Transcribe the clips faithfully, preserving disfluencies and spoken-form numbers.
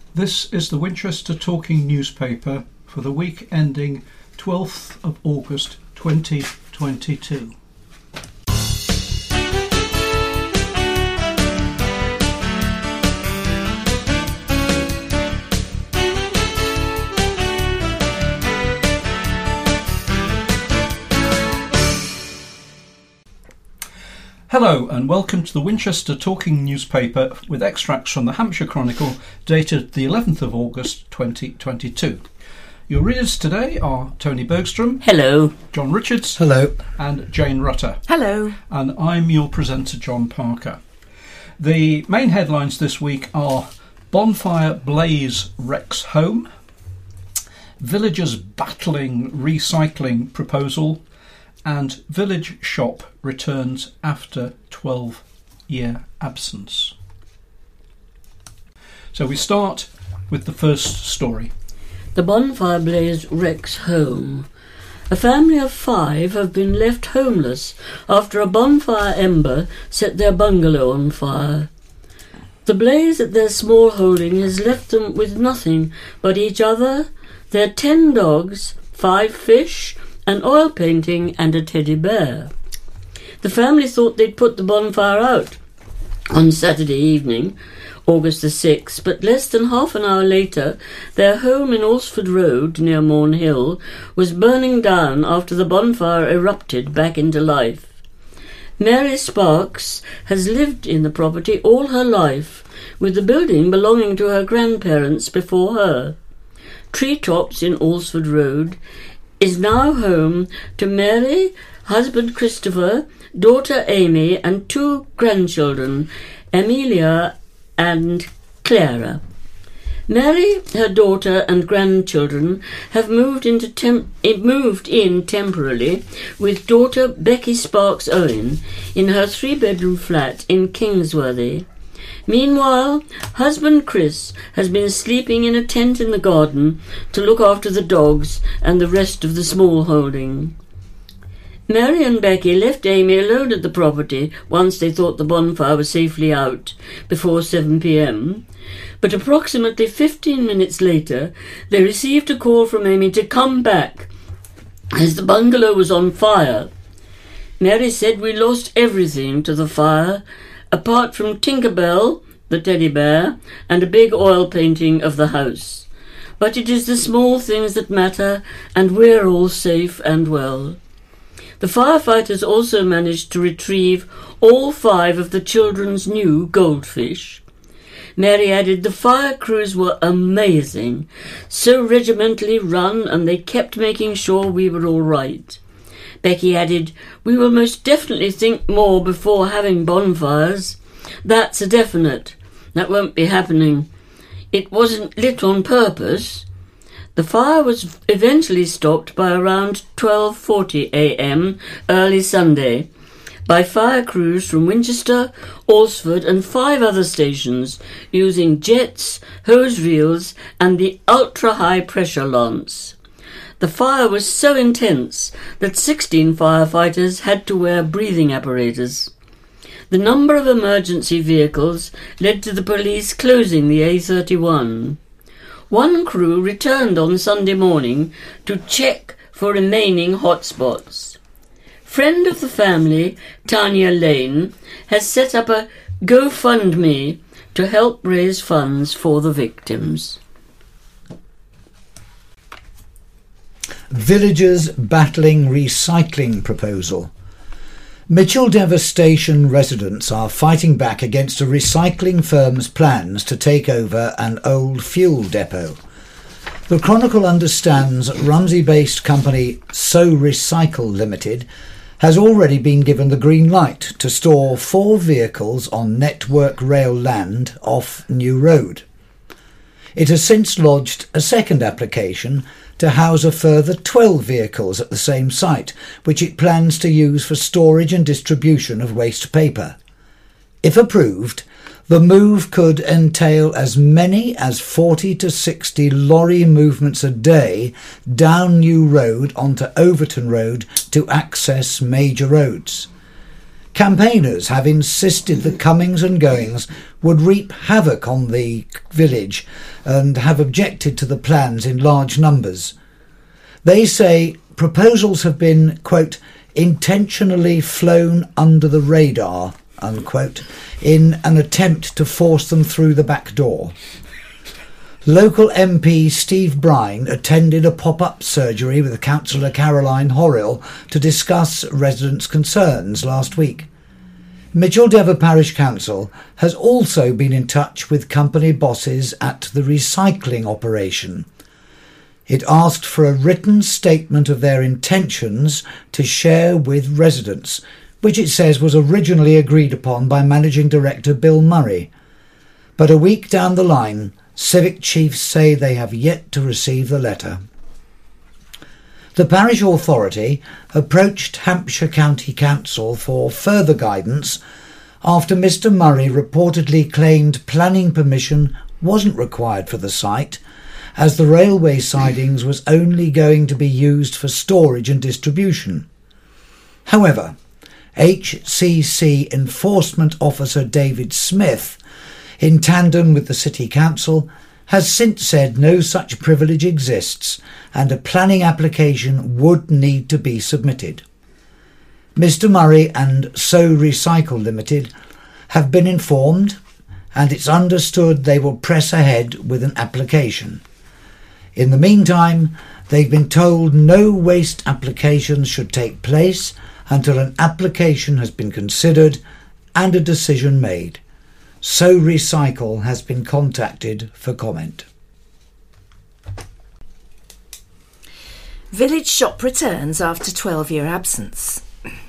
This is the Winchester Talking newspaper for the week ending twelfth of August twenty twenty-two. Hello and welcome to the Winchester Talking newspaper with extracts from the Hampshire Chronicle dated the eleventh of August twenty twenty-two. Your readers today are Tony Bergstrom. Hello. John Richards. Hello. And Jane Rutter. Hello. And I'm your presenter, John Parker. The main headlines this week are Bonfire Blaze Wrecks Home, Villagers Battling Recycling Proposal, and Village Shop returns after twelve-year absence. So we start with the first story. The bonfire blaze wrecks home. A family of five have been left homeless after a bonfire ember set their bungalow on fire. The blaze at their small holding has left them with nothing but each other, their ten dogs, five fish, an oil painting and a teddy bear. The family thought they'd put the bonfire out on Saturday evening, August the sixth, but less than half an hour later their home in Alresford Road near Morn Hill was burning down after the bonfire erupted back into life. Mary Sparks has lived in the property all her life, with the building belonging to her grandparents before her. Treetops in Alresford Road is now home to Mary, husband Christopher, daughter Amy and two grandchildren, Amelia and Clara. Mary, her daughter and grandchildren have moved into temp- moved in temporarily with daughter Becky Sparks Owen in her three-bedroom flat in Kingsworthy. Meanwhile, husband Chris has been sleeping in a tent in the garden to look after the dogs and the rest of the small holding. Mary and Becky left Amy alone at the property once they thought the bonfire was safely out, before seven p.m. But approximately fifteen minutes later, they received a call from Amy to come back, as the bungalow was on fire. Mary said, "We lost everything to the fire, apart from Tinkerbell, the teddy bear, and a big oil painting of the house. But it is the small things that matter, and we're all safe and well." The firefighters also managed to retrieve all five of the children's new goldfish. Mary added, "The fire crews were amazing, so regimentally run, and they kept making sure we were all right." Becky added, "We will most definitely think more before having bonfires. That's a definite. That won't be happening. It wasn't lit on purpose." The fire was eventually stopped by around twelve forty a.m. early Sunday by fire crews from Winchester, Alresford and five other stations using jets, hose reels and the ultra-high pressure lance. The fire was so intense that sixteen firefighters had to wear breathing apparatus. The number of emergency vehicles led to the police closing the A thirty-one. One crew returned on Sunday morning to check for remaining hotspots. Friend of the family, Tanya Lane, has set up a GoFundMe to help raise funds for the victims. Villagers Battling Recycling Proposal. Mitchell Devastation residents are fighting back against a recycling firm's plans to take over an old fuel depot. The Chronicle understands Rumsey-based company So Recycle Limited has already been given the green light to store four vehicles on Network Rail land off New Road. It has since lodged a second application to house a further twelve vehicles at the same site, which it plans to use for storage and distribution of waste paper. If approved, the move could entail as many as forty to sixty lorry movements a day down New Road onto Overton Road to access major roads. Campaigners have insisted the comings and goings would reap havoc on the village and have objected to the plans in large numbers. They say proposals have been, quote, intentionally flown under the radar, unquote, in an attempt to force them through the back door. Local M P Steve Brine attended a pop-up surgery with Councillor Caroline Horrill to discuss residents' concerns last week. Micheldever Parish Council has also been in touch with company bosses at the recycling operation. It asked for a written statement of their intentions to share with residents, which it says was originally agreed upon by Managing Director Bill Murray. But a week down the line, Civic chiefs say they have yet to receive the letter. The parish authority approached Hampshire County Council for further guidance after Mister Murray reportedly claimed planning permission wasn't required for the site, as the railway sidings was only going to be used for storage and distribution. However, H C C Enforcement Officer David Smith, in tandem with the City Council, has since said no such privilege exists and a planning application would need to be submitted. Mister Murray and So Recycle Limited have been informed, and it's understood they will press ahead with an application. In the meantime, they've been told no waste applications should take place until an application has been considered and a decision made. So Recycle has been contacted for comment. Village shop returns after twelve-year absence.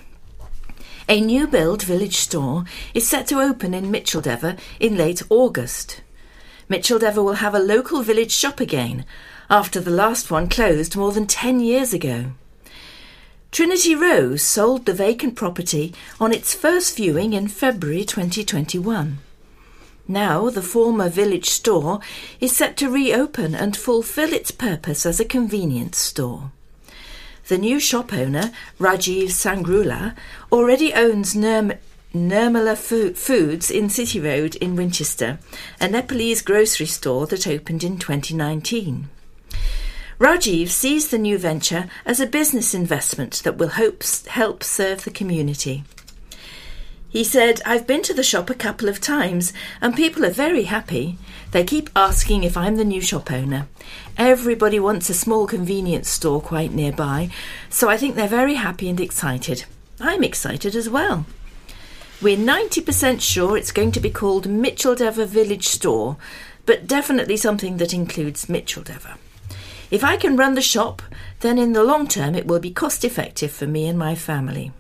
A new build village store is set to open in Micheldever in late August. Micheldever will have a local village shop again after the last one closed more than ten years ago. Trinity Rose sold the vacant property on its first viewing in February twenty twenty-one. Now the former village store is set to reopen and fulfil its purpose as a convenience store. The new shop owner, Rajiv Sangrula, already owns Nirm- Nirmala Fo- Foods in City Road in Winchester, a Nepalese grocery store that opened in twenty nineteen. Rajiv sees the new venture as a business investment that will hope, help serve the community. He said, "I've been to the shop a couple of times and people are very happy. They keep asking if I'm the new shop owner. Everybody wants a small convenience store quite nearby, so I think they're very happy and excited. I'm excited as well. We're ninety percent sure it's going to be called Micheldever Village Store, but definitely something that includes Micheldever. If I can run the shop, then in the long term it will be cost effective for me and my family."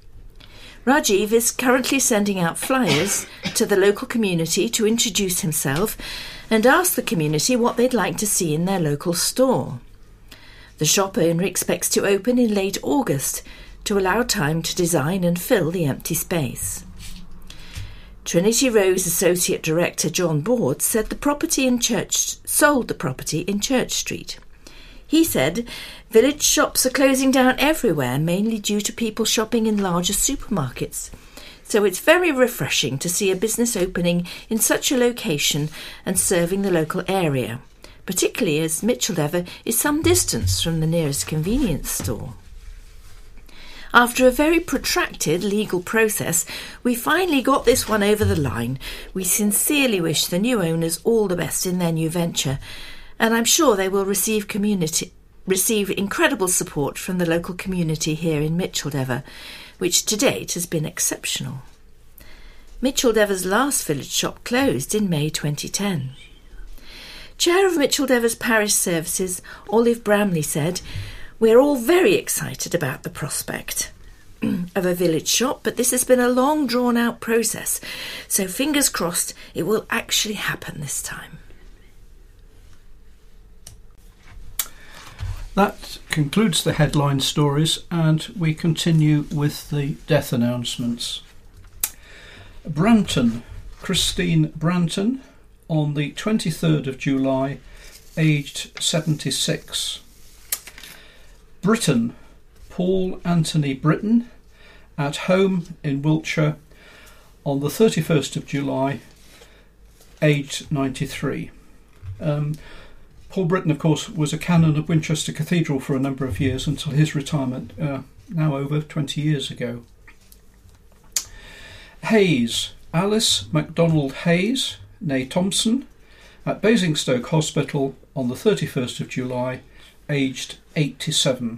Rajiv is currently sending out flyers to the local community to introduce himself and ask the community what they'd like to see in their local store. The shop owner expects to open in late August to allow time to design and fill the empty space. Trinity Rose Associate Director John Board said the property in Church sold the property in Church Street. He said, "Village shops are closing down everywhere, mainly due to people shopping in larger supermarkets. So it's very refreshing to see a business opening in such a location and serving the local area, particularly as Micheldever is some distance from the nearest convenience store." After a very protracted legal process, we finally got this one over the line. We sincerely wish the new owners all the best in their new venture, and I'm sure they will receive community receive incredible support from the local community here in Micheldever, which to date has been exceptional. Micheldever's last village shop closed in May twenty ten. Chair of Micheldever's Parish Services, Olive Bramley, said, "We're all very excited about the prospect of a village shop, but this has been a long drawn-out process, so fingers crossed it will actually happen this time." That concludes the headline stories, and we continue with the death announcements. Branton, Christine Branton, on the twenty-third of July, aged seventy-six. Britton, Paul Anthony Britton, at home in Wiltshire, on the thirty-first of July, aged ninety-three. Um, Paul Britton, of course, was a canon of Winchester Cathedral for a number of years until his retirement, uh, now over twenty years ago. Hayes, Alice MacDonald Hayes, née Thompson, at Basingstoke Hospital on the thirty-first of July, aged eighty-seven.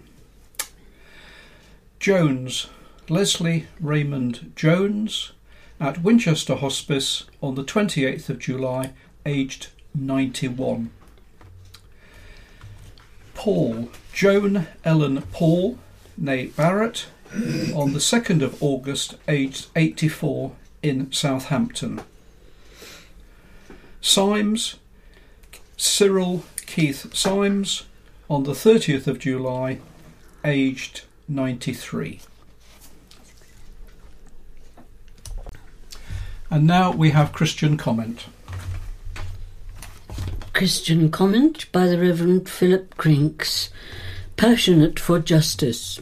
Jones, Leslie Raymond Jones, at Winchester Hospice on the twenty-eighth of July, aged ninety-one. Paul, Joan Ellen Paul, née Barrett, on the second of August, aged eighty-four, in Southampton. Symes, Cyril Keith Symes, on the thirtieth of July, aged ninety-three. And now we have Christian comment. Christian comment by the Reverend Philip Crinks, passionate for justice.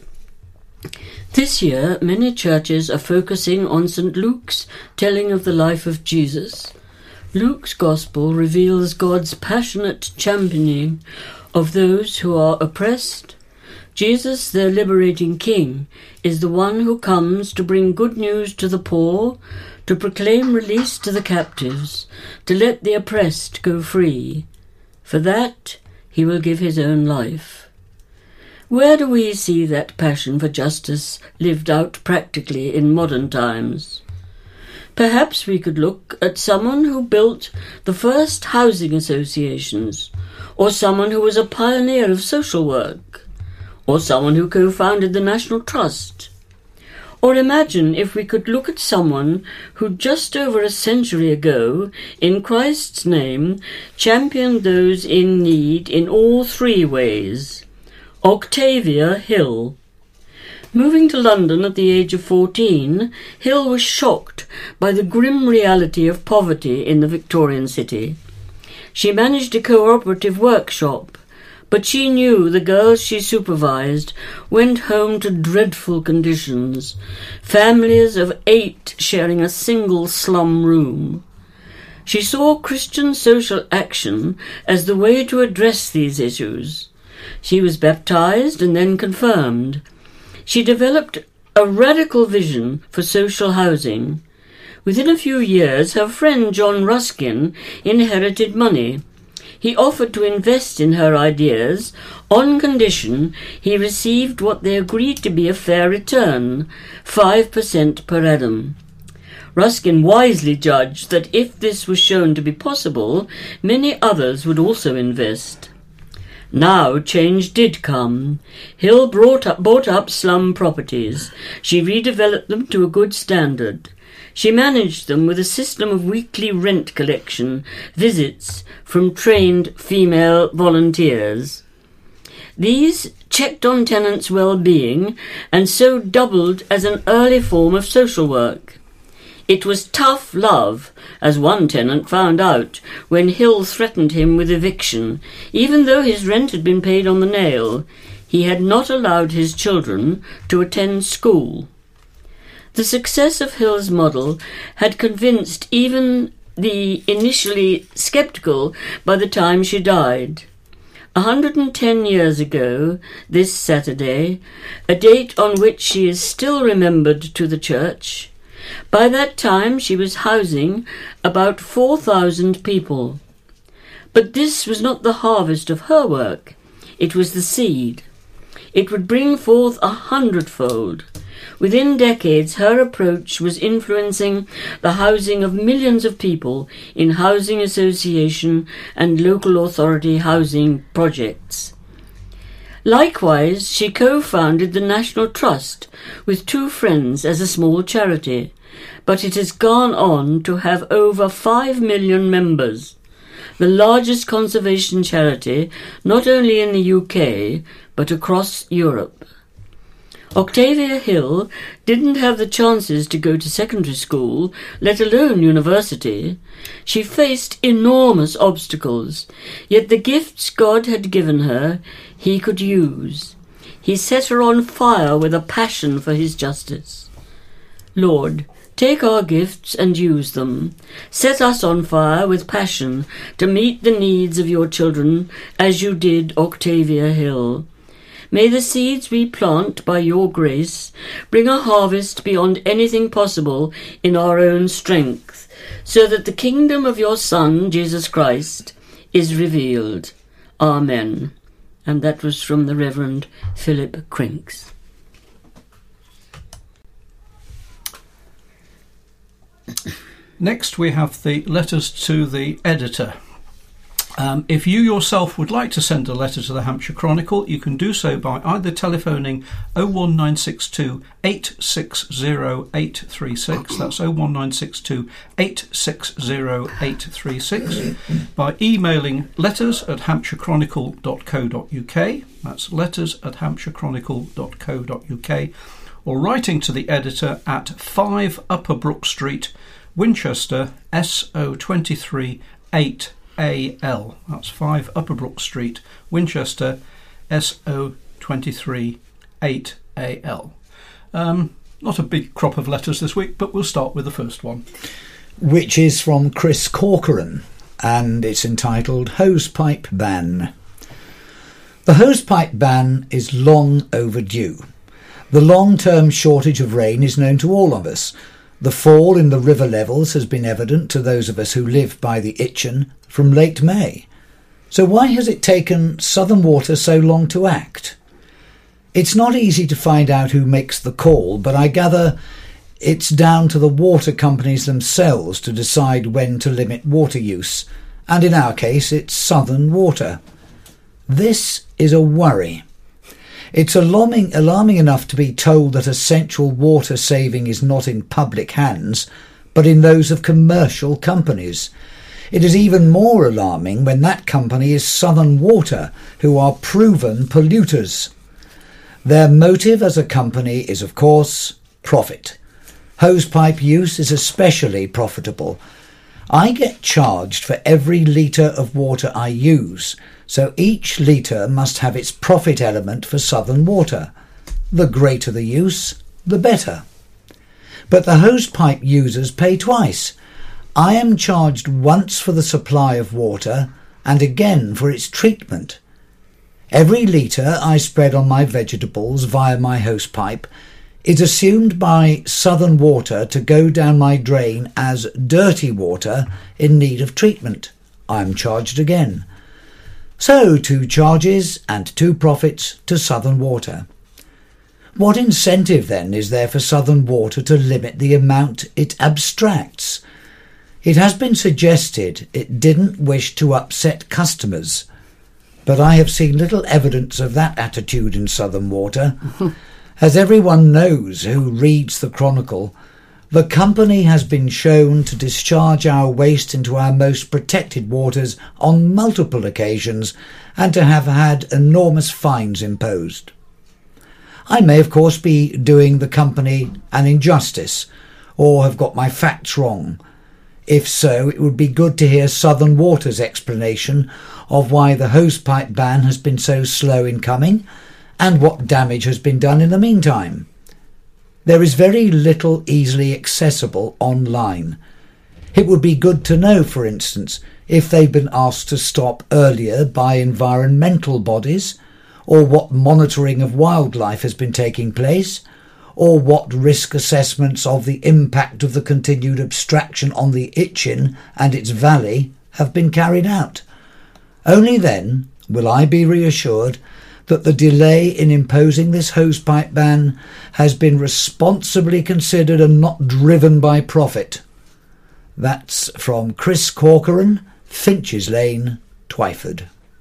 This year, many churches are focusing on Saint Luke's telling of the life of Jesus. Luke's Gospel reveals God's passionate championing of those who are oppressed. Jesus, their liberating King, is the one who comes to bring good news to the poor, to proclaim release to the captives, to let the oppressed go free. For that, he will give his own life. Where do we see that passion for justice lived out practically in modern times? Perhaps we could look at someone who built the first housing associations, or someone who was a pioneer of social work, or someone who co-founded the National Trust. Or imagine if we could look at someone who just over a century ago, in Christ's name, championed those in need in all three ways. Octavia Hill. Moving to London at the age of fourteen, Hill was shocked by the grim reality of poverty in the Victorian city. She managed a cooperative workshop, but she knew the girls she supervised went home to dreadful conditions, families of eight sharing a single slum room. She saw Christian social action as the way to address these issues. She was baptized and then confirmed. She developed a radical vision for social housing. Within a few years, her friend John Ruskin inherited money. He offered to invest in her ideas on condition he received what they agreed to be a fair return, five percent per annum. Ruskin wisely judged that if this was shown to be possible, many others would also invest. Now change did come. Hill brought up, bought up slum properties. She redeveloped them to a good standard. She managed them with a system of weekly rent collection, visits from trained female volunteers. These checked on tenants' well-being and so doubled as an early form of social work. It was tough love, as one tenant found out when Hill threatened him with eviction, even though his rent had been paid on the nail. He had not allowed his children to attend school. The success of Hill's model had convinced even the initially sceptical by the time she died. A hundred and ten years ago, this Saturday, a date on which she is still remembered to the church, by that time she was housing about four thousand people. But this was not the harvest of her work, it was the seed. It would bring forth a hundredfold. Within decades, her approach was influencing the housing of millions of people in housing association and local authority housing projects. Likewise, she co-founded the National Trust with two friends as a small charity, but it has gone on to have over five million members, the largest conservation charity not only in the U K but across Europe. Octavia Hill didn't have the chances to go to secondary school, let alone university. She faced enormous obstacles, yet the gifts God had given her he could use. He set her on fire with a passion for his justice. Lord, Take our gifts and use them. Set us on fire with passion to meet the needs of your children as you did Octavia Hill. May the seeds we plant by your grace bring a harvest beyond anything possible in our own strength, so that the kingdom of your Son, Jesus Christ, is revealed. Amen. And that was from the Reverend Philip Crinks. Next we have the letters to the editor. Um, if you yourself would like to send a letter to the Hampshire Chronicle, you can do so by either telephoning oh one nine six two, eight six oh, eight three six, that's oh one nine six two, eight six oh, eight three six, by emailing letters at hampshire chronicle dot co dot uk, that's letters at hampshire chronicle dot co dot uk, or writing to the editor at five Upper Brook Street, Winchester, S O twenty-three eight A L. That's five Upper Brook Street, Winchester, S O twenty-three eight A L. Um, not a big crop of letters this week, but we'll start with the first one. Which is from Chris Corcoran, and it's entitled Hosepipe Ban. The hosepipe ban is long overdue. The long-term shortage of rain is known to all of us. The fall in the river levels has been evident to those of us who live by the Itchen from late May. So why has it taken Southern Water so long to act? It's not easy to find out who makes the call, but I gather it's down to the water companies themselves to decide when to limit water use, and in our case it's Southern Water. This is a worry. It's alarming, alarming enough to be told that essential water saving is not in public hands, but in those of commercial companies. It is even more alarming when that company is Southern Water, who are proven polluters. Their motive as a company is, of course, profit. Hosepipe use is especially profitable. I get charged for every litre of water I use, so each litre must have its profit element for Southern Water. The greater the use, the better. But the hosepipe users pay twice. I am charged once for the supply of water and again for its treatment. Every litre I spread on my vegetables via my hosepipe is assumed by Southern Water to go down my drain as dirty water in need of treatment. I am charged again. So two charges and two profits to Southern Water. What incentive then is there for Southern Water to limit the amount it abstracts? It has been suggested it didn't wish to upset customers, but I have seen little evidence of that attitude in Southern Water. As everyone knows who reads the Chronicle, the company has been shown to discharge our waste into our most protected waters on multiple occasions and to have had enormous fines imposed. I may, of course, be doing the company an injustice or have got my facts wrong. If so, it would be good to hear Southern Water's explanation of why the hosepipe ban has been so slow in coming and what damage has been done in the meantime. There is very little easily accessible online. It would be good to know, for instance, if they've been asked to stop earlier by environmental bodies, or what monitoring of wildlife has been taking place, or what risk assessments of the impact of the continued abstraction on the Itchen and its valley have been carried out. Only then will I be reassured that the delay in imposing this hosepipe ban has been responsibly considered and not driven by profit. That's from Chris Corcoran, Finches Lane, Twyford.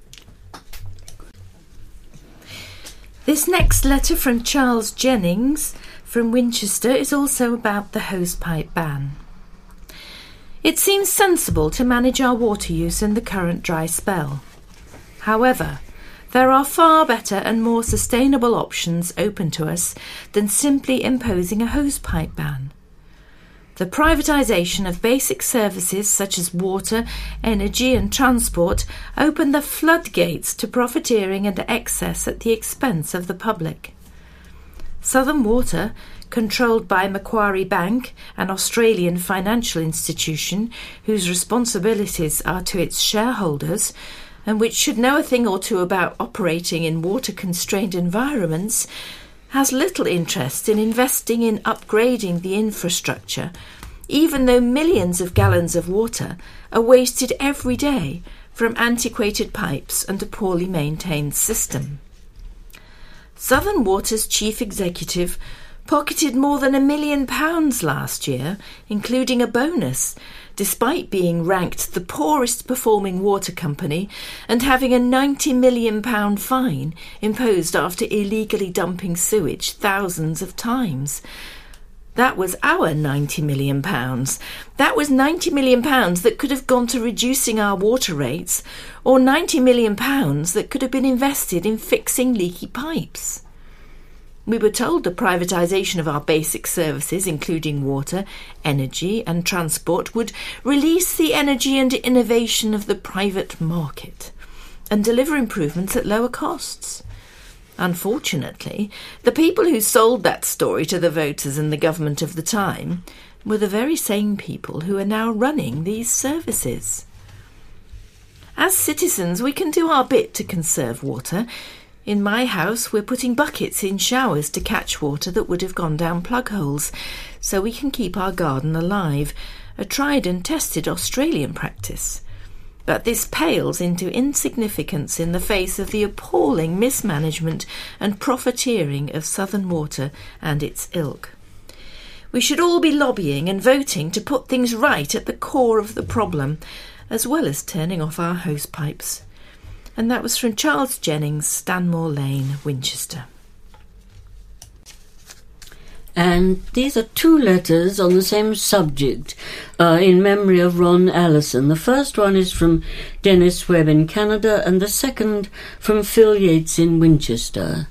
This next letter from Charles Jennings from Winchester is also about the hosepipe ban. It seems sensible to manage our water use in the current dry spell. However, there are far better and more sustainable options open to us than simply imposing a hosepipe ban. The privatisation of basic services such as water, energy and transport open the floodgates to profiteering and excess at the expense of the public. Southern Water controlled by Macquarie Bank, an Australian financial institution whose responsibilities are to its shareholders, and which should know a thing or two about operating in water-constrained environments, has little interest in investing in upgrading the infrastructure, even though millions of gallons of water are wasted every day from antiquated pipes and a poorly maintained system. Southern Water's chief executive pocketed more than a million pounds last year, including a bonus, despite being ranked the poorest performing water company and having a ninety million pounds fine imposed after illegally dumping sewage thousands of times. That was our ninety million pounds. That was ninety million pounds that could have gone to reducing our water rates, or ninety million pounds that could have been invested in fixing leaky pipes. We were told the privatisation of our basic services, including water, energy and transport, would release the energy and innovation of the private market and deliver improvements at lower costs. Unfortunately, the people who sold that story to the voters and the government of the time were the very same people who are now running these services. As citizens, we can do our bit to conserve water. In my house, we're putting buckets in showers to catch water that would have gone down plug holes, so we can keep our garden alive, a tried and tested Australian practice. But this pales into insignificance in the face of the appalling mismanagement and profiteering of Southern Water and its ilk. We should all be lobbying and voting to put things right at the core of the problem, as well as turning off our hose pipes. And that was from Charles Jennings, Stanmore Lane, Winchester. And these are two letters on the same subject, uh, in memory of Ron Allison. The first one is from Dennis Webb in Canada, and the second from Phil Yates in Winchester.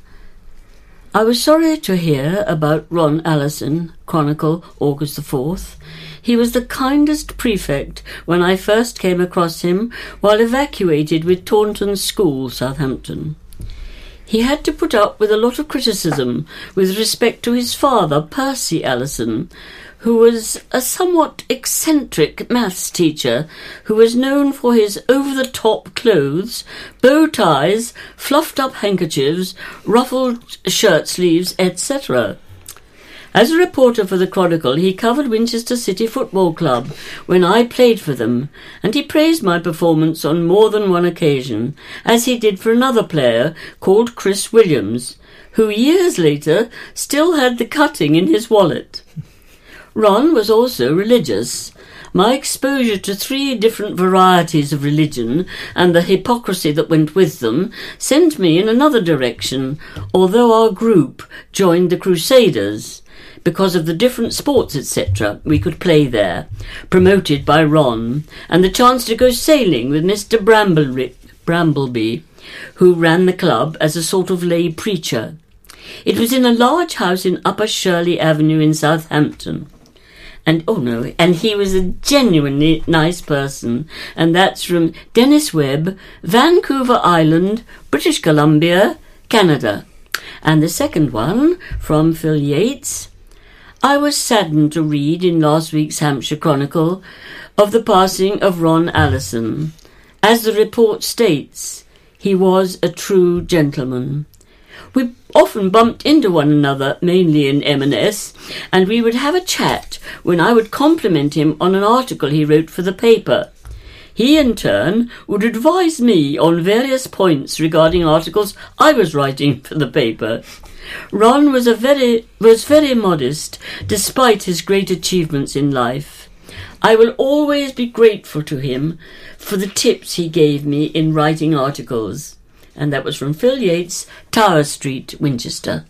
I was sorry to hear about Ron Allison, Chronicle, August the fourth. He was the kindest prefect when I first came across him while evacuated with Taunton School, Southampton. He had to put up with a lot of criticism with respect to his father, Percy Allison, who was a somewhat eccentric maths teacher who was known for his over-the-top clothes, bow ties, fluffed-up handkerchiefs, ruffled shirt sleeves, et cetera. As a reporter for the Chronicle, he covered Winchester City Football Club when I played for them, and he praised my performance on more than one occasion, as he did for another player called Chris Williams, who years later still had the cutting in his wallet. Ron was also religious. My exposure to three different varieties of religion and the hypocrisy that went with them sent me in another direction, although our group joined the Crusaders, because of the different sports, et cetera, we could play there, promoted by Ron, and the chance to go sailing with Mister Bramble- Brambleby, who ran the club as a sort of lay preacher. It was in a large house in Upper Shirley Avenue in Southampton. And, oh no, and he was a genuinely nice person, and that's from Dennis Webb, Vancouver Island, British Columbia, Canada. And the second one, from Phil Yates. I was saddened to read in last week's Hampshire Chronicle of the passing of Ron Allison. As the report states, he was a true gentleman. We often bumped into one another, mainly in M and S, and we would have a chat when I would compliment him on an article he wrote for the paper. He, in turn, would advise me on various points regarding articles I was writing for the paper. Ron was a very was very modest, despite his great achievements in life. I will always be grateful to him for the tips he gave me in writing articles. And that was from Phil Yates, Tower Street, Winchester.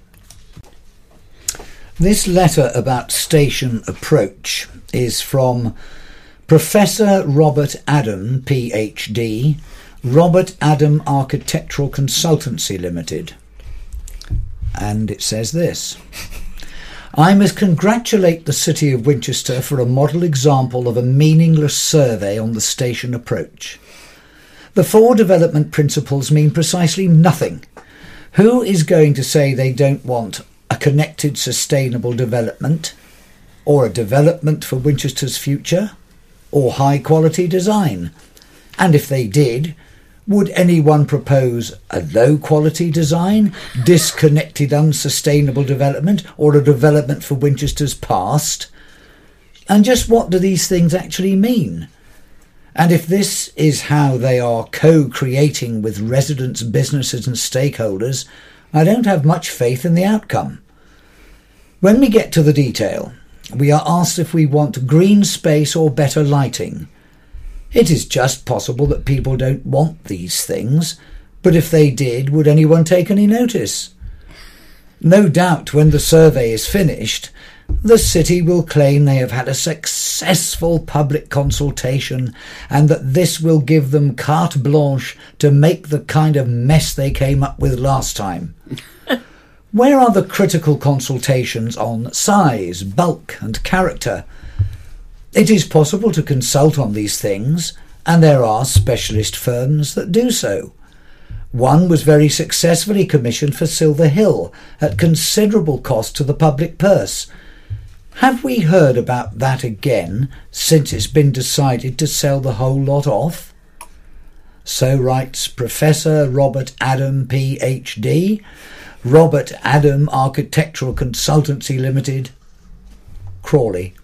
This letter about station approach is from Professor Robert Adam, P H D, Robert Adam Architectural Consultancy Limited. And it says this: I must congratulate the City of Winchester for a model example of a meaningless survey on the station approach. The four development principles mean precisely nothing. Who is going to say they don't want a connected sustainable development, or a development for Winchester's future, or high quality design? And if they did, would anyone propose a low quality design, disconnected unsustainable development, or a development for Winchester's past? And just what do these things actually mean? And if this is how they are co-creating with residents, businesses and stakeholders, I don't have much faith in the outcome. When we get to the detail, we are asked if we want green space or better lighting. It is just possible that people don't want these things, but if they did, would anyone take any notice? No doubt when the survey is finished, the city will claim they have had a successful public consultation and that this will give them carte blanche to make the kind of mess they came up with last time. Where are the critical consultations on size, bulk and character? It is possible to consult on these things, and there are specialist firms that do so. One was very successfully commissioned for Silver Hill at considerable cost to the public purse. Have we heard about that again since it's been decided to sell the whole lot off? So writes Professor Robert Adam, P H D, Robert Adam Architectural Consultancy Limited, Crawley.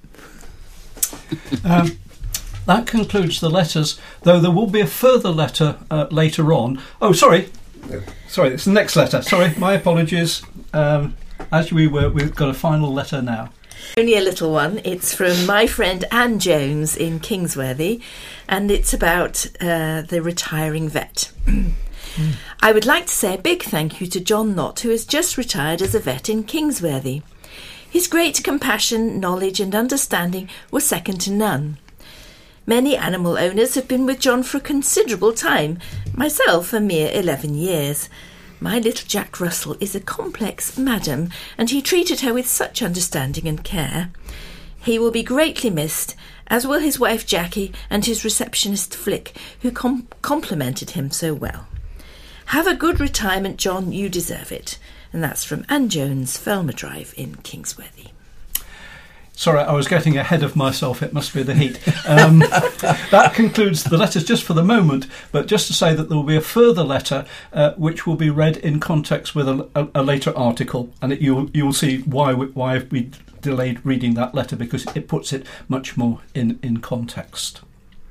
Um, that concludes the letters, though there will be a further letter uh, later on. Oh, sorry. Sorry, it's the next letter. Sorry, my apologies. Um, as we were, we've got a final letter now. Only a little one. It's from my friend Anne Jones in Kingsworthy, and it's about uh, the retiring vet. mm. I would like to say a big thank you to John Knott, who has just retired as a vet in Kingsworthy. His great compassion, knowledge and understanding were second to none. Many animal owners have been with John for a considerable time, myself a mere eleven years. My little Jack Russell is a complex madam, and he treated her with such understanding and care. He will be greatly missed, as will his wife Jackie and his receptionist Flick, who com- complimented him so well. Have a good retirement, John, you deserve it. And that's from Anne Jones, Felmer Drive in Kingsworthy. Sorry, I was getting ahead of myself. It must be the heat. Um, that concludes the letters just for the moment, but just to say that there will be a further letter uh, which will be read in context with a, a, a later article, and it, you'll you'll see why we, why we delayed reading that letter, because it puts it much more in, in context.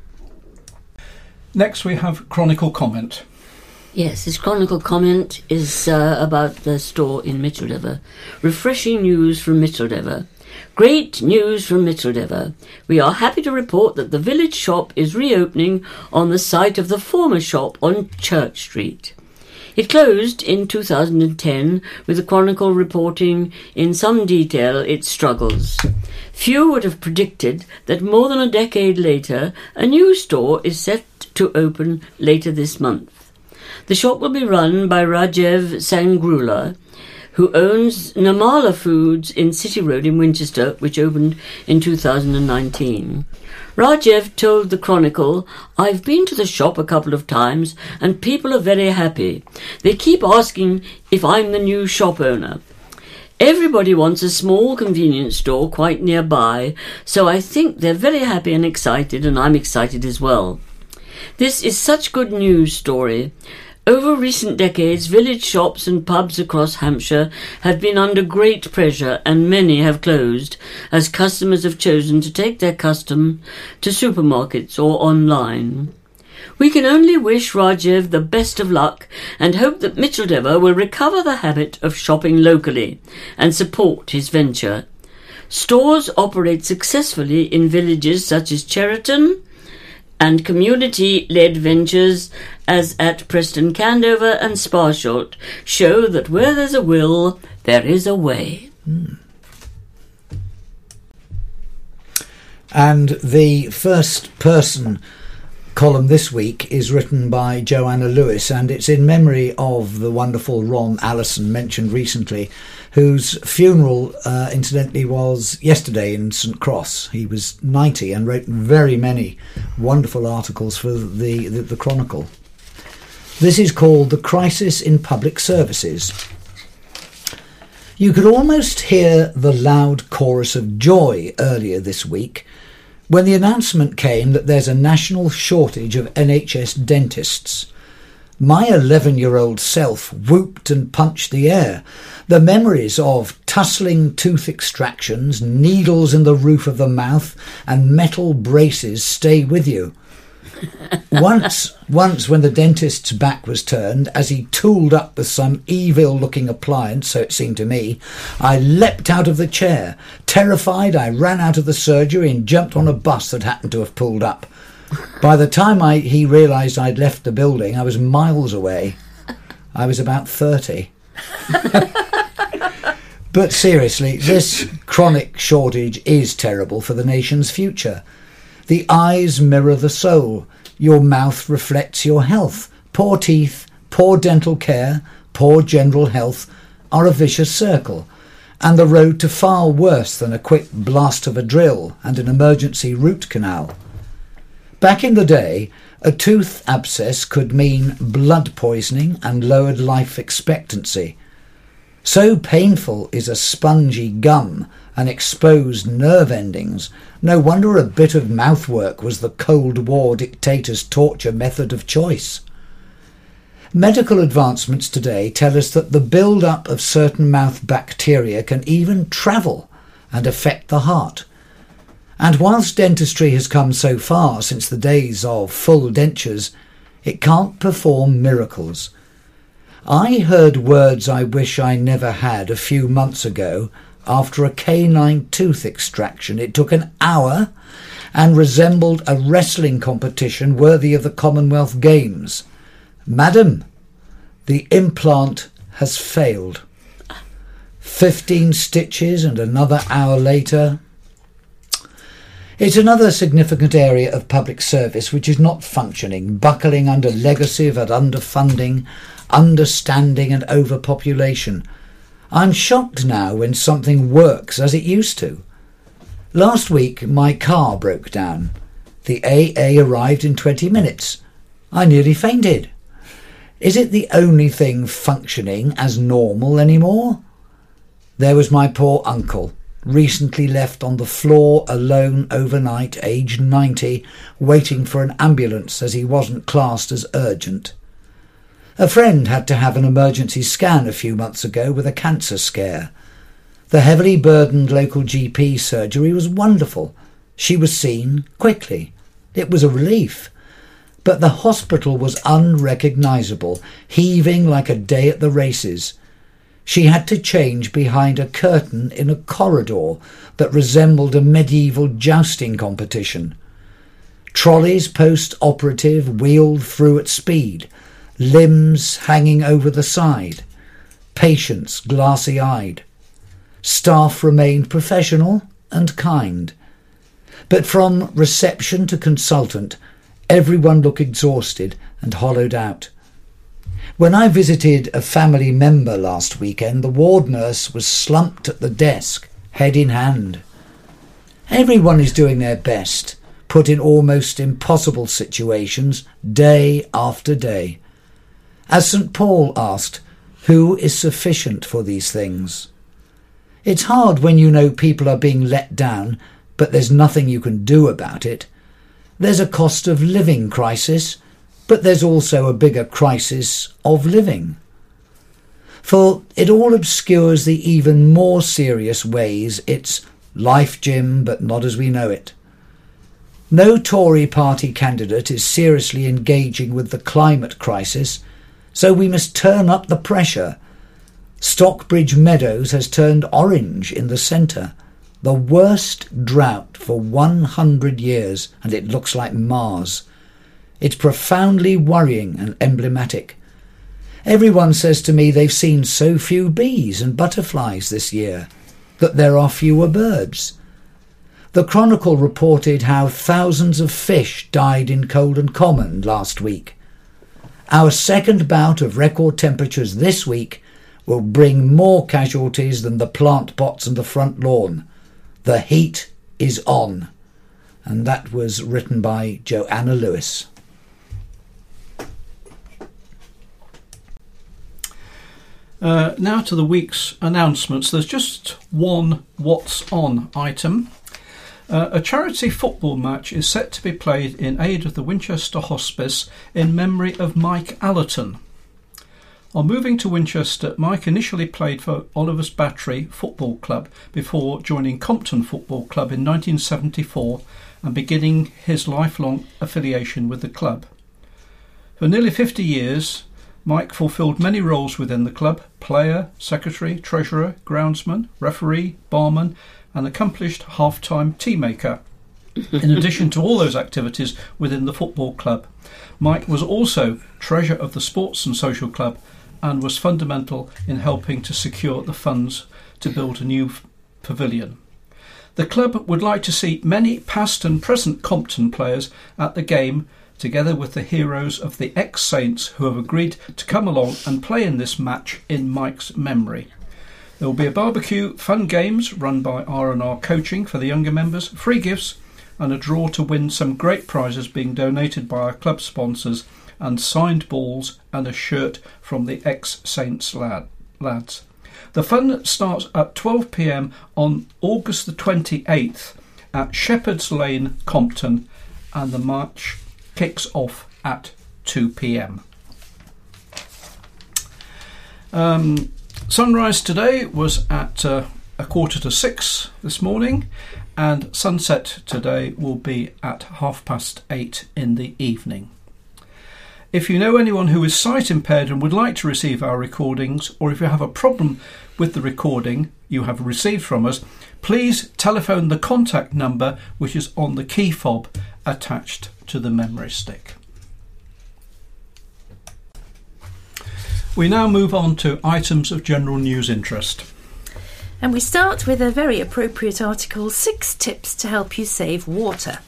Next we have Chronicle Comment. Yes, this Chronicle Comment is uh, about the store in Micheldever. Refreshing news from Micheldever. Great news from Micheldever. We are happy to report that the village shop is reopening on the site of the former shop on Church Street. It closed in two thousand ten, with the Chronicle reporting in some detail its struggles. Few would have predicted that more than a decade later, a new store is set to open later this month. The shop will be run by Rajev Sangrula, who owns Namala Foods in City Road in Winchester, which opened in two thousand nineteen. Rajev told the Chronicle, "I've been to the shop a couple of times and people are very happy. They keep asking if I'm the new shop owner. Everybody wants a small convenience store quite nearby, so I think they're very happy and excited, and I'm excited as well. This is such good news story. Over recent decades, village shops and pubs across Hampshire have been under great pressure, and many have closed, as customers have chosen to take their custom to supermarkets or online. We can only wish Rajev the best of luck and hope that Micheldever will recover the habit of shopping locally and support his venture. Stores operate successfully in villages such as Cheriton, and community-led ventures as at Preston Candover and Sparshot show that where there's a will, there is a way." Mm. And the first person column this week is written by Joanna Lewis, and it's in memory of the wonderful Ron Allison mentioned recently, whose funeral, uh, incidentally, was yesterday in St Cross. He was ninety and wrote very many wonderful articles for the, the, the Chronicle. This is called The Crisis in Public Services. You could almost hear the loud chorus of joy earlier this week when the announcement came that there's a national shortage of N H S dentists. My eleven-year-old self whooped and punched the air. The memories of tussling tooth extractions, needles in the roof of the mouth and metal braces stay with you. Once, once when the dentist's back was turned, as he tooled up with some evil-looking appliance, so it seemed to me, I leapt out of the chair. Terrified, I ran out of the surgery and jumped on a bus that happened to have pulled up. By the time I, he realised I'd left the building, I was miles away. I was about thirty. But seriously, this chronic shortage is terrible for the nation's future. The eyes mirror the soul. Your mouth reflects your health. Poor teeth, poor dental care, poor general health are a vicious circle, and the road to far worse than a quick blast of a drill and an emergency root canal. Back in the day, a tooth abscess could mean blood poisoning and lowered life expectancy. So painful is a spongy gum and exposed nerve endings. No wonder a bit of mouthwork was the Cold War dictator's torture method of choice. Medical advancements today tell us that the build-up of certain mouth bacteria can even travel and affect the heart. And whilst dentistry has come so far since the days of full dentures, it can't perform miracles. I heard words I wish I never had a few months ago after a canine tooth extraction. It took an hour and resembled a wrestling competition worthy of the Commonwealth Games. Madam, the implant has failed. Fifteen stitches and another hour later. It's another significant area of public service which is not functioning, buckling under legacy of underfunding, understanding and overpopulation. I'm shocked now when something works as it used to. Last week my car broke down. The A A arrived in twenty minutes. I nearly fainted. Is it the only thing functioning as normal anymore? There was my poor uncle, recently left on the floor alone overnight, aged ninety, waiting for an ambulance as he wasn't classed as urgent. A friend had to have an emergency scan a few months ago with a cancer scare. The heavily burdened local G P surgery was wonderful. She was seen quickly. It was a relief. But the hospital was unrecognisable, heaving like a day at the races. She had to change behind a curtain in a corridor that resembled a medieval jousting competition. Trolleys post-operative wheeled through at speed, limbs hanging over the side, patients glassy-eyed. Staff remained professional and kind. But from reception to consultant, everyone looked exhausted and hollowed out. When I visited a family member last weekend, the ward nurse was slumped at the desk, head in hand. Everyone is doing their best, put in almost impossible situations, day after day. As Saint Paul asked, who is sufficient for these things? It's hard when you know people are being let down, but there's nothing you can do about it. There's a cost of living crisis, but there's also a bigger crisis of living. For it all obscures the even more serious ways it's life, Jim, but not as we know it. No Tory party candidate is seriously engaging with the climate crisis, so we must turn up the pressure. Stockbridge Meadows has turned orange in the centre. The worst drought for one hundred years, and it looks like Mars. It's profoundly worrying and emblematic. Everyone says to me they've seen so few bees and butterflies this year, that there are fewer birds. The Chronicle reported how thousands of fish died in Colden Common last week. Our second bout of record temperatures this week will bring more casualties than the plant pots and the front lawn. The heat is on. And that was written by Joanna Lewis. Uh, now to the week's announcements. There's just one What's On item. Uh, a charity football match is set to be played in aid of the Winchester Hospice in memory of Mike Allerton. On moving to Winchester, Mike initially played for Oliver's Battery Football Club before joining Compton Football Club in nineteen seventy-four and beginning his lifelong affiliation with the club. For nearly fifty years, Mike fulfilled many roles within the club: player, secretary, treasurer, groundsman, referee, barman and accomplished half-time tea maker. In addition to all those activities within the football club, Mike was also treasurer of the Sports and Social Club and was fundamental in helping to secure the funds to build a new f- pavilion. The club would like to see many past and present Compton players at the game, together with the heroes of the ex-Saints who have agreed to come along and play in this match in Mike's memory. There will be a barbecue, fun games run by R and R Coaching for the younger members, free gifts and a draw to win some great prizes being donated by our club sponsors, and signed balls and a shirt from the ex-Saints lad, lads. The fun starts at twelve p m on August the twenty-eighth at Shepherd's Lane, Compton, and the match kicks off at two p m. Um, sunrise today was at uh, a quarter to six this morning, and sunset today will be at half past eight in the evening. If you know anyone who is sight impaired and would like to receive our recordings, or if you have a problem with the recording you have received from us, please telephone the contact number which is on the key fob attached to the memory stick. We now move on to items of general news interest. And we start with a very appropriate article, Six Tips to Help You Save Water.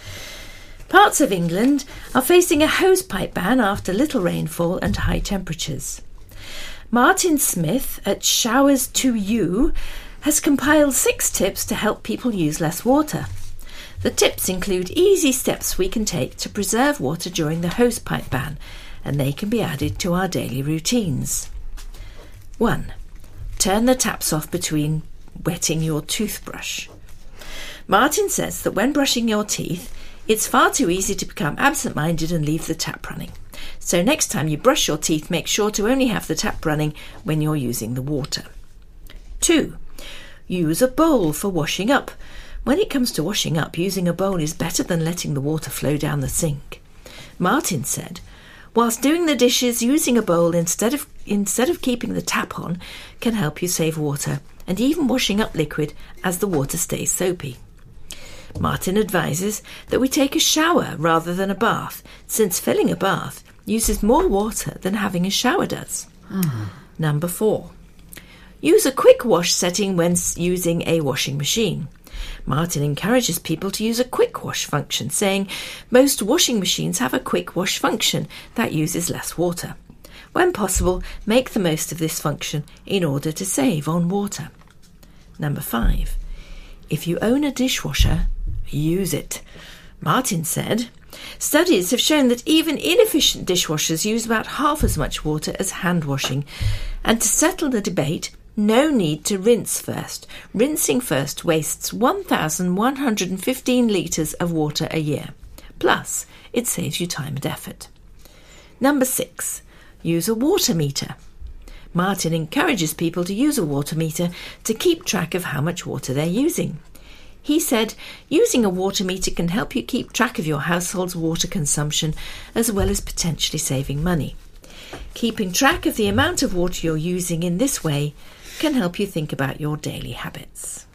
Parts of England are facing a hosepipe ban after little rainfall and high temperatures. Martin Smith at Showers to You has compiled six tips to help people use less water. The tips include easy steps we can take to preserve water during the hosepipe ban, and they can be added to our daily routines. one. Turn the taps off between wetting your toothbrush. Martin says that when brushing your teeth, it's far too easy to become absent-minded and leave the tap running. So next time you brush your teeth, make sure to only have the tap running when you're using the water. two. Use a bowl for washing up. When it comes to washing up, using a bowl is better than letting the water flow down the sink. Martin said, whilst doing the dishes, using a bowl instead of instead of keeping the tap on can help you save water, and even washing up liquid as the water stays soapy. Martin advises that we take a shower rather than a bath, since filling a bath uses more water than having a shower does. Mm. Number four. Use a quick wash setting when using a washing machine. Martin encourages people to use a quick wash function, saying most washing machines have a quick wash function that uses less water. When possible, make the most of this function in order to save on water. Number five. If you own a dishwasher, use it. Martin said, studies have shown that even inefficient dishwashers use about half as much water as hand washing. And to settle the debate, no need to rinse first. Rinsing first wastes one thousand one hundred fifteen litres of water a year. Plus, it saves you time and effort. Number six. Use a water meter. Martin encourages people to use a water meter to keep track of how much water they're using. He said, using a water meter can help you keep track of your household's water consumption as well as potentially saving money. Keeping track of the amount of water you're using in this way can help you think about your daily habits.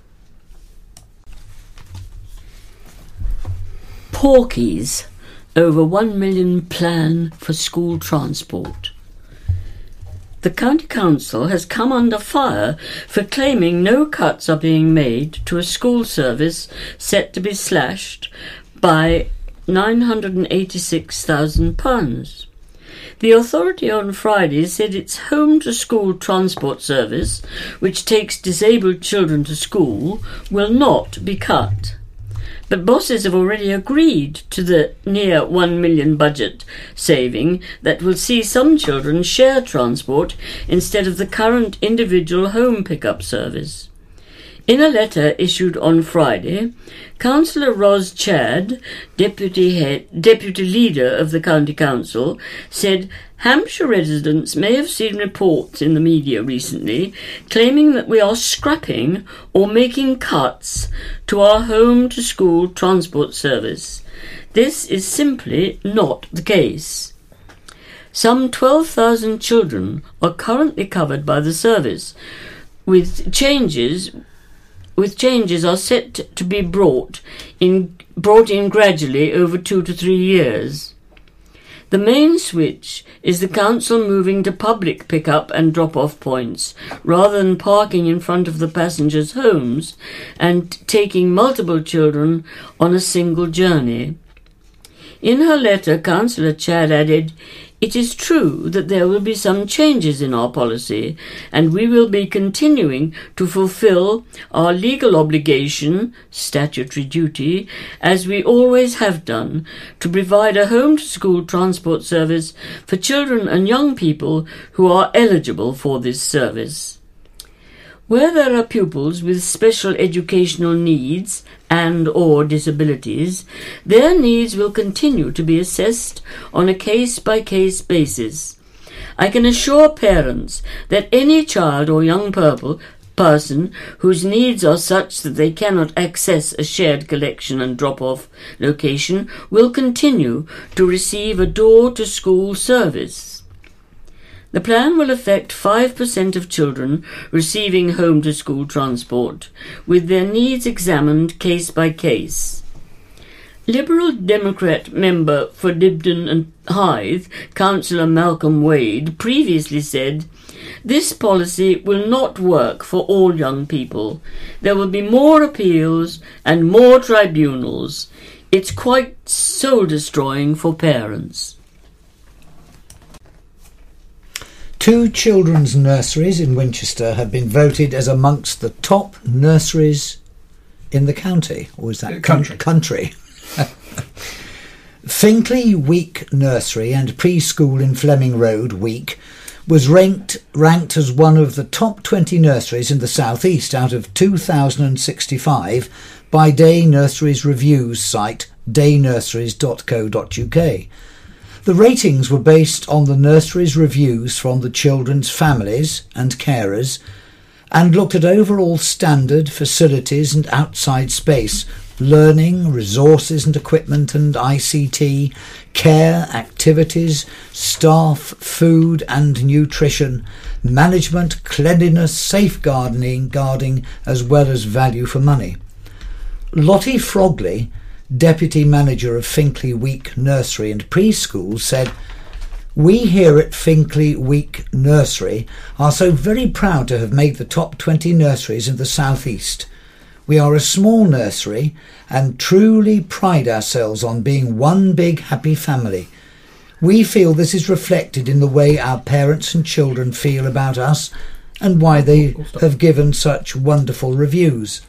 Porkies, over one million plan for school transport. The County Council has come under fire for claiming no cuts are being made to a school service set to be slashed by nine hundred eighty-six thousand pounds. The authority on Friday said its home-to-school transport service, which takes disabled children to school, will not be cut. But bosses have already agreed to the near one million budget saving that will see some children share transport instead of the current individual home pickup service. In a letter issued on Friday, Councillor Ros Chad, deputy head, deputy leader of the County Council, said Hampshire residents may have seen reports in the media recently claiming that we are scrapping or making cuts to our home-to-school transport service. This is simply not the case. Some twelve thousand children are currently covered by the service, with changes with changes are set to be brought in brought in gradually over two to three years. The main switch is the council moving to public pick-up and drop-off points, rather than parking in front of the passengers' homes and taking multiple children on a single journey. In her letter, Councillor Chad added, "It is true that there will be some changes in our policy, and we will be continuing to fulfil our legal obligation, statutory duty, as we always have done, to provide a home-to-school transport service for children and young people who are eligible for this service. Where there are pupils with special educational needs and or disabilities, their needs will continue to be assessed on a case-by-case basis. I can assure parents that any child or young purple person whose needs are such that they cannot access a shared collection and drop-off location will continue to receive a door-to-school service. The plan will affect five percent of children receiving home-to-school transport, with their needs examined case by case." Liberal Democrat member for Dibden and Hythe, Councillor Malcolm Wade, previously said, "This policy will not work for all young people. There will be more appeals and more tribunals. It's quite soul-destroying for parents." Two children's nurseries in Winchester have been voted as amongst the top nurseries in the county. Or is that uh, country? Country. Finkley Week Nursery and Preschool in Fleming Road, Week, was ranked ranked as one of the top twenty nurseries in the South East out of two thousand sixty-five by Day Nurseries Reviews site day nurseries dot co dot uk. The ratings were based on the nursery's reviews from the children's families and carers and looked at overall standard, facilities and outside space, learning, resources and equipment and I C T, care, activities, staff, food and nutrition, management, cleanliness, safeguarding, guarding, as well as value for money. Lottie Frogley, Deputy Manager of Finkley Week Nursery and Preschool, said, "We here at Finkley Week Nursery are so very proud to have made the top twenty nurseries in the South East. We are a small nursery and truly pride ourselves on being one big happy family. We feel this is reflected in the way our parents and children feel about us and why they have given such wonderful reviews."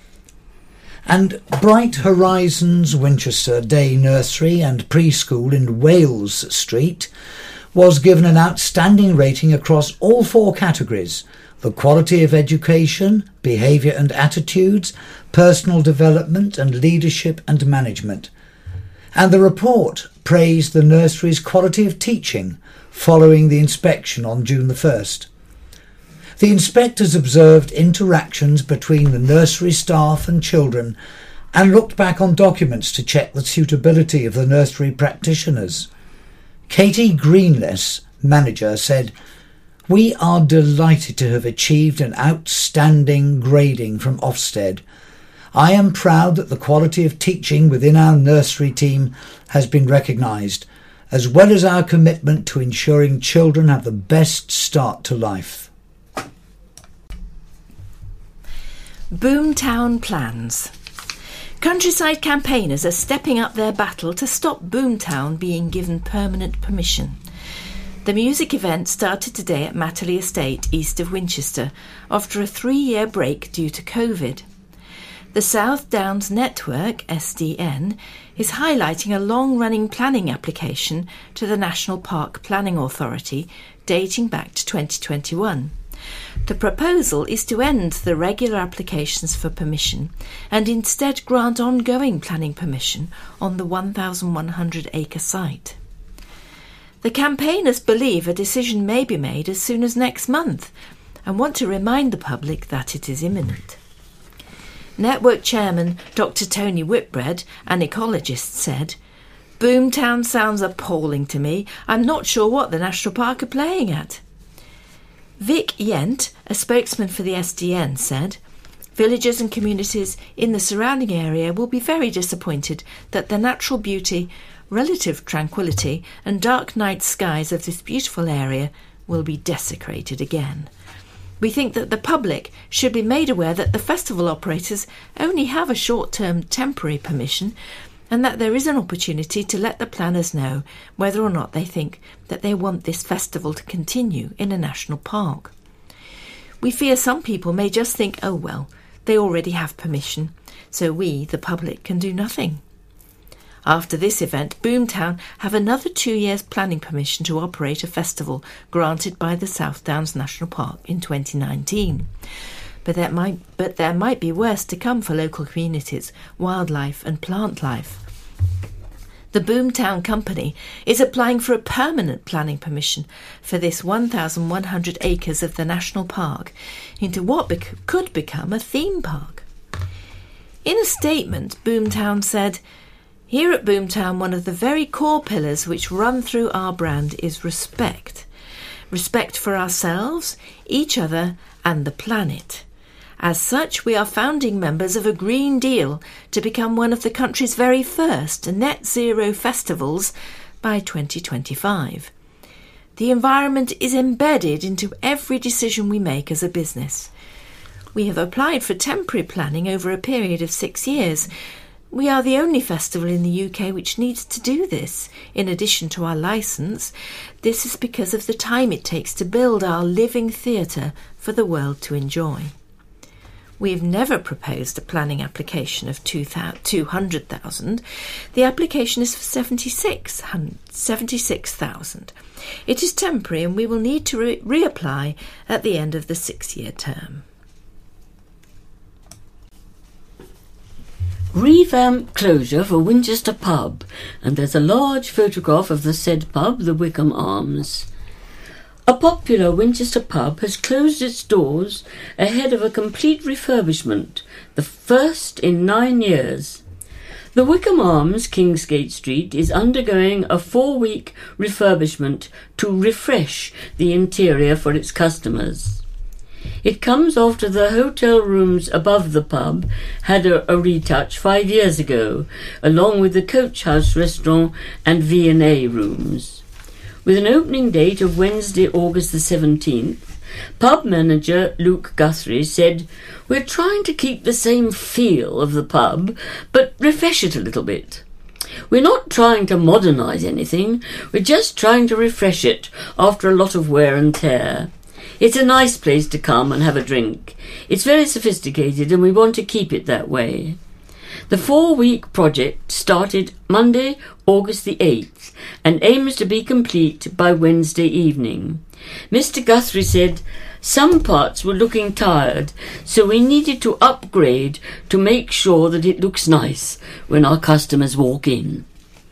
And Bright Horizons Winchester Day Nursery and Preschool in Wales Street was given an outstanding rating across all four categories: the quality of education, behaviour and attitudes, personal development and leadership and management. And the report praised the nursery's quality of teaching following the inspection on June the first. The inspectors observed interactions between the nursery staff and children and looked back on documents to check the suitability of the nursery practitioners. Katie Greenless, manager, said, "We are delighted to have achieved an outstanding grading from Ofsted. I am proud that the quality of teaching within our nursery team has been recognised, as well as our commitment to ensuring children have the best start to life." Boomtown plans. Countryside campaigners are stepping up their battle to stop Boomtown being given permanent permission. The music event started today at Matterley Estate, east of Winchester, after a three-year break due to COVID. The South Downs Network, S D N, is highlighting a long-running planning application to the National Park Planning Authority dating back to twenty twenty-one. The proposal is to end the regular applications for permission and instead grant ongoing planning permission on the one thousand one hundred acre site. The campaigners believe a decision may be made as soon as next month and want to remind the public that it is imminent. Network chairman Doctor Tony Whitbread, an ecologist, said, "Boomtown sounds appalling to me. I'm not sure what the National Park are playing at." Vic Yent, a spokesman for the S D N, said, "Villagers and communities in the surrounding area will be very disappointed that the natural beauty, relative tranquility and dark night skies of this beautiful area will be desecrated again. We think that the public should be made aware that the festival operators only have a short-term temporary permission and that there is an opportunity to let the planners know whether or not they think that they want this festival to continue in a national park. We fear some people may just think, oh well, they already have permission, so we, the public, can do nothing." After this event, Boomtown have another two years planning permission to operate a festival granted by the South Downs National Park in twenty nineteen. But there might, but there might be worse to come for local communities, wildlife and plant life. The Boomtown Company is applying for a permanent planning permission for this one thousand one hundred acres of the national park into what bec- could become a theme park. In a statement, Boomtown said, "Here at Boomtown, one of the very core pillars which run through our brand is respect. Respect for ourselves, each other and the planet. As such, we are founding members of a Green Deal to become one of the country's very first net zero festivals by twenty twenty-five. The environment is embedded into every decision we make as a business. We have applied for temporary planning over a period of six years. We are the only festival in the U K which needs to do this. In addition to our licence, this is because of the time it takes to build our living theatre for the world to enjoy. We have never proposed a planning application of two hundred thousand. The application is for seventy-six thousand. It is temporary and we will need to re- reapply at the end of the six-year term." Revamp closure for Winchester Pub, and there's a large photograph of the said pub, the Wickham Arms. A popular Winchester pub has closed its doors ahead of a complete refurbishment, the first in nine years. The Wickham Arms, Kingsgate Street, is undergoing a four-week refurbishment to refresh the interior for its customers. It comes after the hotel rooms above the pub had a, a retouch five years ago, along with the Coach House restaurant and V and A rooms. With an opening date of Wednesday, August the seventeenth, pub manager Luke Guthrie said, "We're trying to keep the same feel of the pub, but refresh it a little bit. We're not trying to modernise anything, we're just trying to refresh it after a lot of wear and tear. It's a nice place to come and have a drink. It's very sophisticated and we want to keep it that way." The four-week project started Monday, August the eighth, and aims to be complete by Wednesday evening. Mister Guthrie said, "Some parts were looking tired, so we needed to upgrade to make sure that it looks nice when our customers walk in."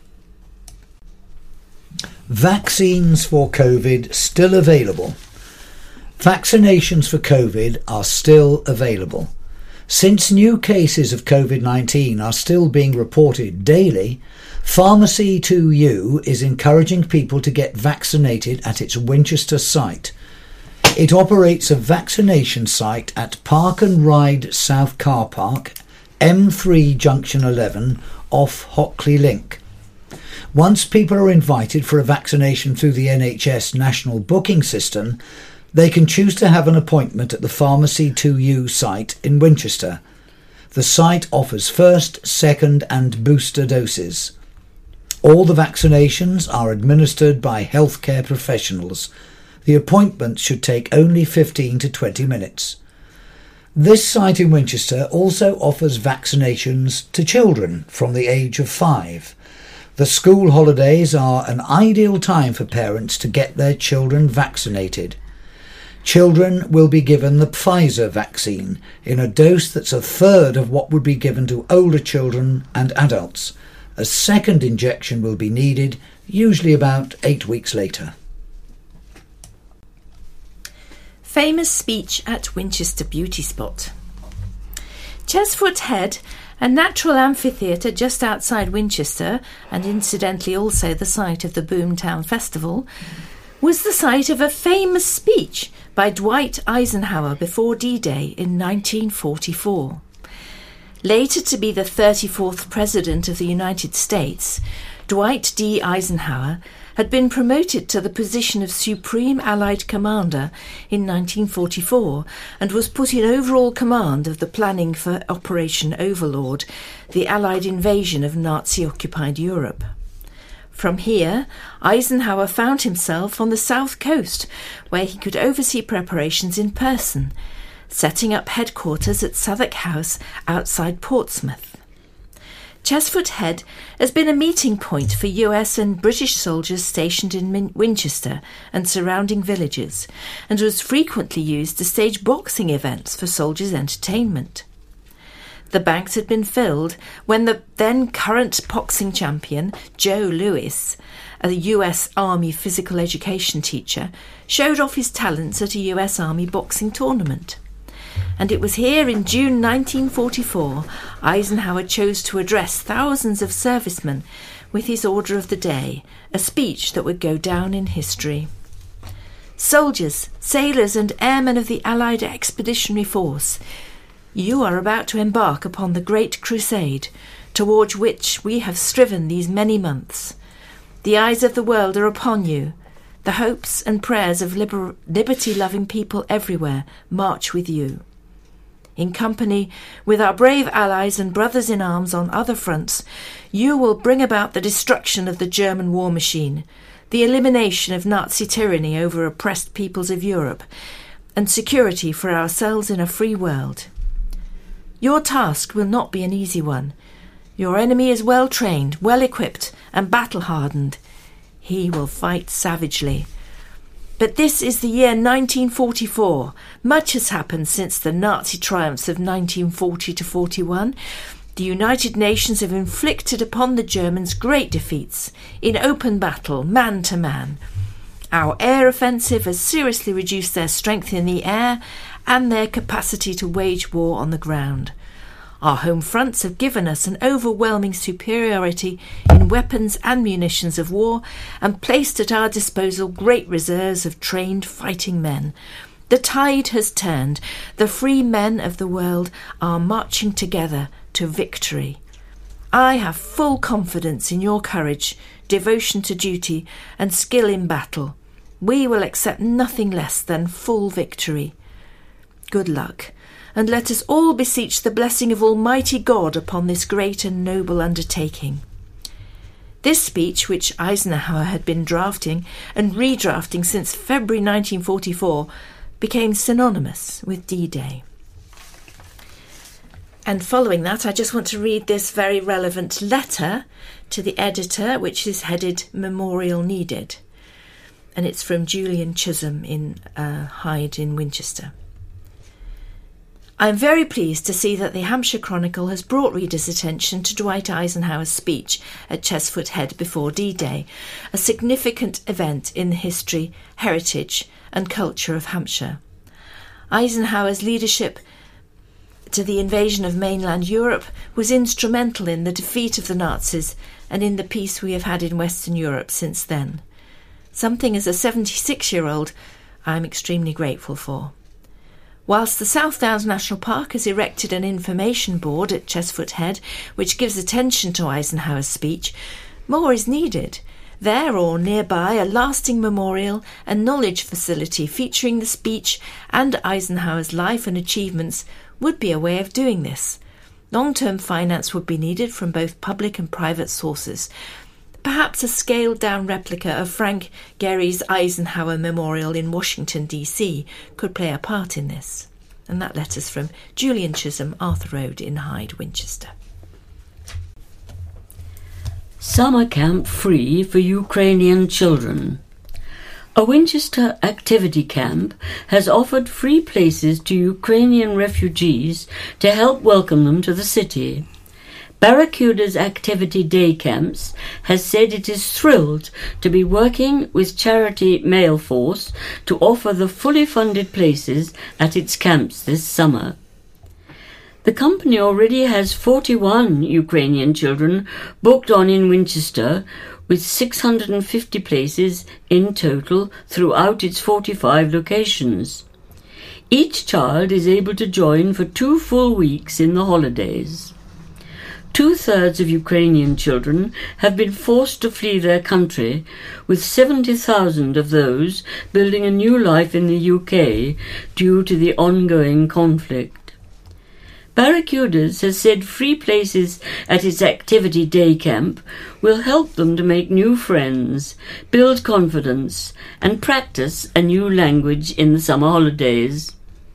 Vaccines for COVID still available. Vaccinations for COVID are still available. Since new cases of COVID nineteen are still being reported daily, Pharmacy two U is encouraging people to get vaccinated at its Winchester site. It operates a vaccination site at Park and Ride South Car Park, M three Junction eleven, off Hockley Link. Once people are invited for a vaccination through the N H S National Booking System, they can choose to have an appointment at the Pharmacy two U site in Winchester. The site offers first, second and booster doses. All the vaccinations are administered by healthcare professionals. The appointment should take only fifteen to twenty minutes. This site in Winchester also offers vaccinations to children from the age of five. The school holidays are an ideal time for parents to get their children vaccinated. Children will be given the Pfizer vaccine in a dose that's a third of what would be given to older children and adults. A second injection will be needed, usually about eight weeks later. Famous speech at Winchester Beauty Spot. Chesfoot Head, a natural amphitheatre just outside Winchester, and incidentally also the site of the Boomtown Festival, was the site of a famous speech by Dwight Eisenhower before D-Day in nineteen forty-four. Later to be the thirty-fourth President of the United States, Dwight D. Eisenhower had been promoted to the position of Supreme Allied Commander in nineteen forty-four and was put in overall command of the planning for Operation Overlord, the Allied invasion of Nazi-occupied Europe. From here, Eisenhower found himself on the south coast, where he could oversee preparations in person, setting up headquarters at Southwark House outside Portsmouth. Chesfoot Head has been a meeting point for U S and British soldiers stationed in Min- Winchester and surrounding villages, and was frequently used to stage boxing events for soldiers' entertainment. The banks had been filled when the then current boxing champion, Joe Louis, a U S Army physical education teacher, showed off his talents at a U S Army boxing tournament. And it was here in June nineteen forty-four Eisenhower chose to address thousands of servicemen with his order of the day, a speech that would go down in history. Soldiers, sailors and airmen of the Allied Expeditionary Force, you are about to embark upon the great crusade towards which we have striven these many months. The eyes of the world are upon you. The hopes and prayers of liber- liberty-loving people everywhere march with you. In company with our brave allies and brothers in arms on other fronts, you will bring about the destruction of the German war machine, the elimination of Nazi tyranny over oppressed peoples of Europe, and security for ourselves in a free world. Your task will not be an easy one. Your enemy is well trained, well equipped, and battle-hardened. He will fight savagely. But this is the year nineteen forty-four. Much has happened since the Nazi triumphs of nineteen forty to forty-one. The United Nations have inflicted upon the Germans great defeats in open battle, man to man. Our air offensive has seriously reduced their strength in the air and their capacity to wage war on the ground. Our home fronts have given us an overwhelming superiority in weapons and munitions of war and placed at our disposal great reserves of trained fighting men. The tide has turned. The free men of the world are marching together to victory. I have full confidence in your courage, devotion to duty, and skill in battle. We will accept nothing less than full victory. Good luck, and let us all beseech the blessing of Almighty God upon this great and noble undertaking. This speech, which Eisenhower had been drafting and redrafting since February nineteen forty-four, became synonymous with D-Day. And following that, I just want to read this very relevant letter to the editor, which is headed Memorial Needed. And it's from Julian Chisholm in uh, Hyde in Winchester. I am very pleased to see that the Hampshire Chronicle has brought readers' attention to Dwight Eisenhower's speech at Chesfoot Head before D-Day, a significant event in the history, heritage and culture of Hampshire. Eisenhower's leadership to the invasion of mainland Europe was instrumental in the defeat of the Nazis and in the peace we have had in Western Europe since then. Something as a seventy-six-year-old I am extremely grateful for. Whilst the South Downs National Park has erected an information board at Chesfoot Head which gives attention to Eisenhower's speech, more is needed. There or nearby, a lasting memorial and knowledge facility featuring the speech and Eisenhower's life and achievements would be a way of doing this. Long-term finance would be needed from both public and private sources. Perhaps a scaled-down replica of Frank Gehry's Eisenhower Memorial in Washington, D C could play a part in this. And that letter's from Julian Chisholm, Arthur Road in Hyde, Winchester. Summer camp free for Ukrainian children. A Winchester activity camp has offered free places to Ukrainian refugees to help welcome them to the city. Barracuda's Activity Day Camps has said it is thrilled to be working with charity Mail Force to offer the fully funded places at its camps this summer. The company already has forty-one Ukrainian children booked on in Winchester, with six hundred fifty places in total throughout its forty-five locations. Each child is able to join for two full weeks in the holidays. Two-thirds of Ukrainian children have been forced to flee their country, with seventy thousand of those building a new life in the U K due to the ongoing conflict. Barracudas has said free places at its Activity Day Camp will help them to make new friends, build confidence, and practice a new language in the summer holidays.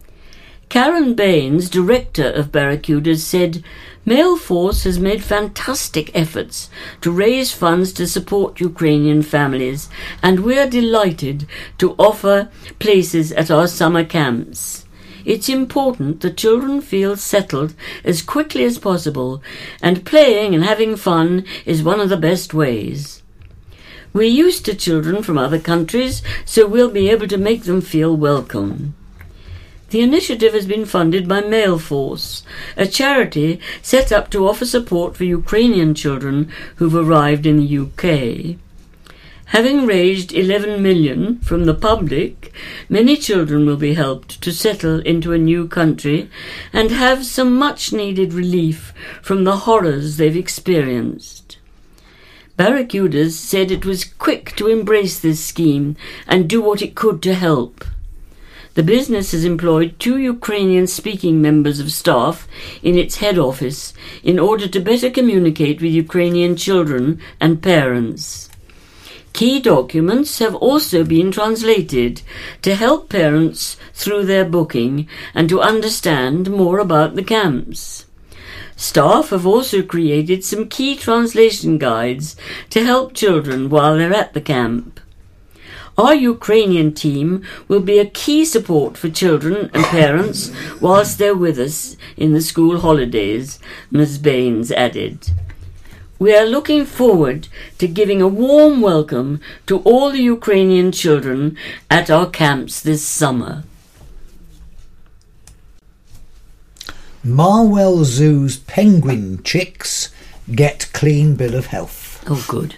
Karen Baines, director of Barracudas, said, "Mail Force has made fantastic efforts to raise funds to support Ukrainian families, and we're delighted to offer places at our summer camps. It's important that children feel settled as quickly as possible, and playing and having fun is one of the best ways. We're used to children from other countries, so we'll be able to make them feel welcome." The initiative has been funded by Mail Force, a charity set up to offer support for Ukrainian children who've arrived in the U K. Having raised eleven million dollars from the public, many children will be helped to settle into a new country and have some much-needed relief from the horrors they've experienced. Barracudas said it was quick to embrace this scheme and do what it could to help. The business has employed two Ukrainian-speaking members of staff in its head office in order to better communicate with Ukrainian children and parents. Key documents have also been translated to help parents through their booking and to understand more about the camps. Staff have also created some key translation guides to help children while they're at the camp. Our Ukrainian team will be a key support for children and parents whilst they're with us in the school holidays, Miz Baines added. We are looking forward to giving a warm welcome to all the Ukrainian children at our camps this summer. Marwell Zoo's penguin chicks get clean bill of health. Oh, good.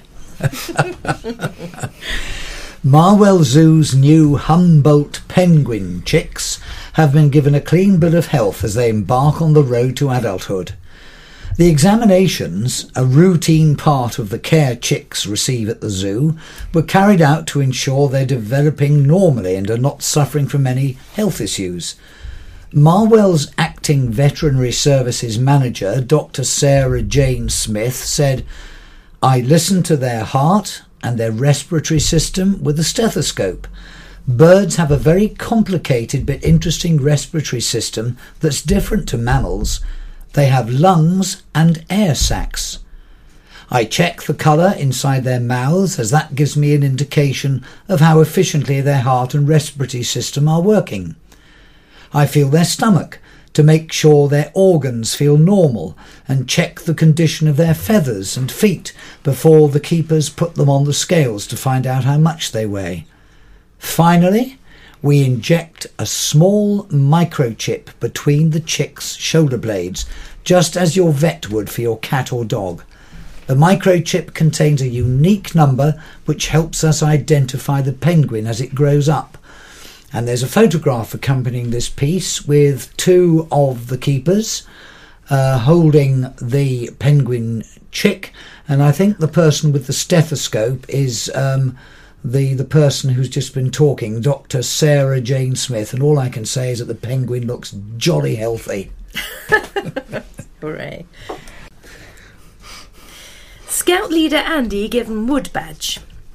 Marwell Zoo's new Humboldt penguin chicks have been given a clean bill of health as they embark on the road to adulthood. The examinations, a routine part of the care chicks receive at the zoo, were carried out to ensure they're developing normally and are not suffering from any health issues. Marwell's acting veterinary services manager, Doctor Sarah Jane Smith, said, "I listened to their heart and their respiratory system with a stethoscope. Birds have a very complicated but interesting respiratory system that's different to mammals. They have lungs and air sacs. I check the colour inside their mouths, as that gives me an indication of how efficiently their heart and respiratory system are working. I feel their stomach to make sure their organs feel normal and check the condition of their feathers and feet before the keepers put them on the scales to find out how much they weigh. Finally, we inject a small microchip between the chick's shoulder blades, just as your vet would for your cat or dog. The microchip contains a unique number which helps us identify the penguin as it grows up." And there's a photograph accompanying this piece with two of the keepers uh, holding the penguin chick, and I think the person with the stethoscope is um, the, the person who's just been talking, Doctor Sarah Jane Smith, and all I can say is that the penguin looks jolly healthy. Hooray. Scout leader Andy given Wood Badge.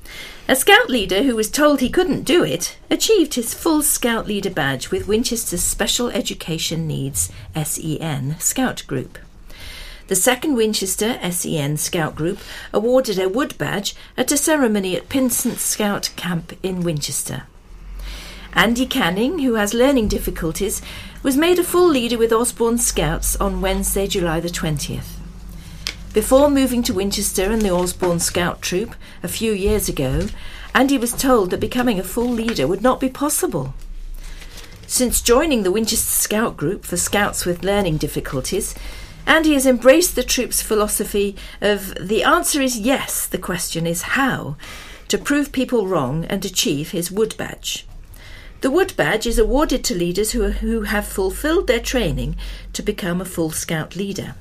A Scout leader who was told he couldn't do it achieved his full Scout leader badge with Winchester's Special Education Needs S E N Scout Group. The second Winchester S E N Scout Group awarded a wood badge at a ceremony at Pinsent Scout Camp in Winchester. Andy Canning, who has learning difficulties, was made a full leader with Osborne Scouts on Wednesday, July the twentieth. Before moving to Winchester and the Osborne Scout Troop a few years ago, Andy was told that becoming a full leader would not be possible. Since joining the Winchester Scout Group for Scouts with learning difficulties, Andy has embraced the troop's philosophy of the answer is yes, the question is how, to prove people wrong and achieve his wood badge. The wood badge is awarded to leaders who, who have fulfilled their training to become a full Scout leader.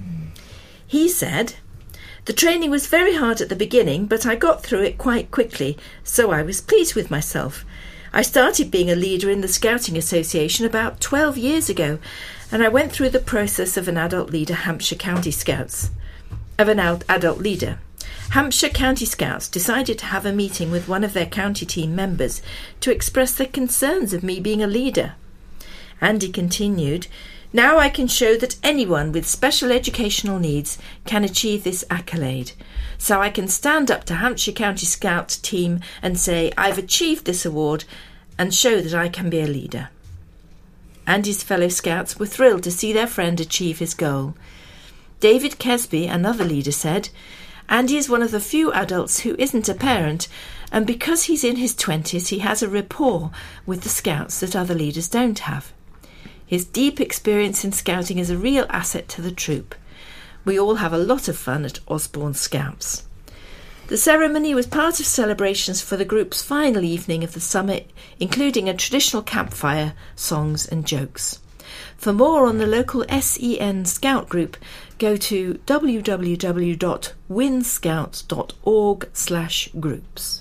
He said, "The training was very hard at the beginning, but I got through it quite quickly, so I was pleased with myself. I started being a leader in the Scouting Association about twelve years ago, and I went through the process of an adult leader, Hampshire County Scouts. Of an adult leader. Hampshire County Scouts decided to have a meeting with one of their county team members to express their concerns of me being a leader." Andy continued, "Now I can show that anyone with special educational needs can achieve this accolade. So I can stand up to Hampshire County Scout team and say, I've achieved this award and show that I can be a leader." Andy's fellow Scouts were thrilled to see their friend achieve his goal. David Kesby, another leader, said, "Andy is one of the few adults who isn't a parent, and because he's in his twenties, he has a rapport with the Scouts that other leaders don't have. His deep experience in Scouting is a real asset to the troop. We all have a lot of fun at Osborne Scouts." The ceremony was part of celebrations for the group's final evening of the summit, including a traditional campfire, songs and jokes. For more on the local S E N Scout Group, go to w w w dot winscouts dot org slash groups.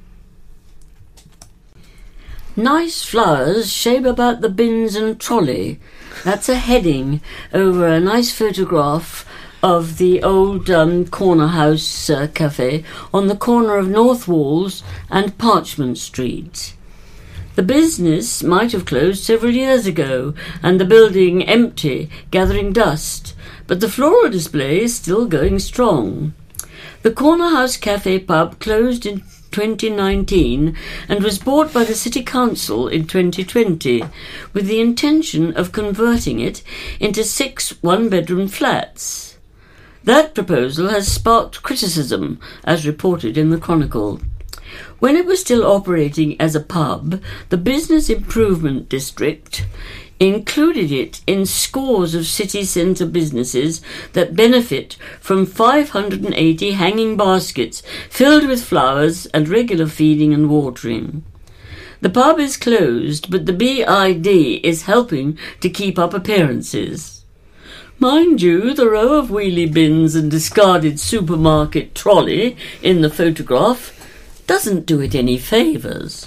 Nice flowers shape about the bins and trolley. That's a heading over a nice photograph of the old um, corner house uh, cafe on the corner of North Walls and Parchment Street. The business might have closed several years ago and the building empty, gathering dust, but the floral display is still going strong. The Corner House Cafe pub closed in twenty nineteen and was bought by the City Council in twenty twenty with the intention of converting it into six one-bedroom flats. That proposal has sparked criticism, as reported in the Chronicle. When it was still operating as a pub, the Business Improvement District included it in scores of city centre businesses that benefit from five hundred eighty hanging baskets filled with flowers and regular feeding and watering. The pub is closed, but the B I D is helping to keep up appearances. Mind you, the row of wheelie bins and discarded supermarket trolley in the photograph doesn't do it any favours.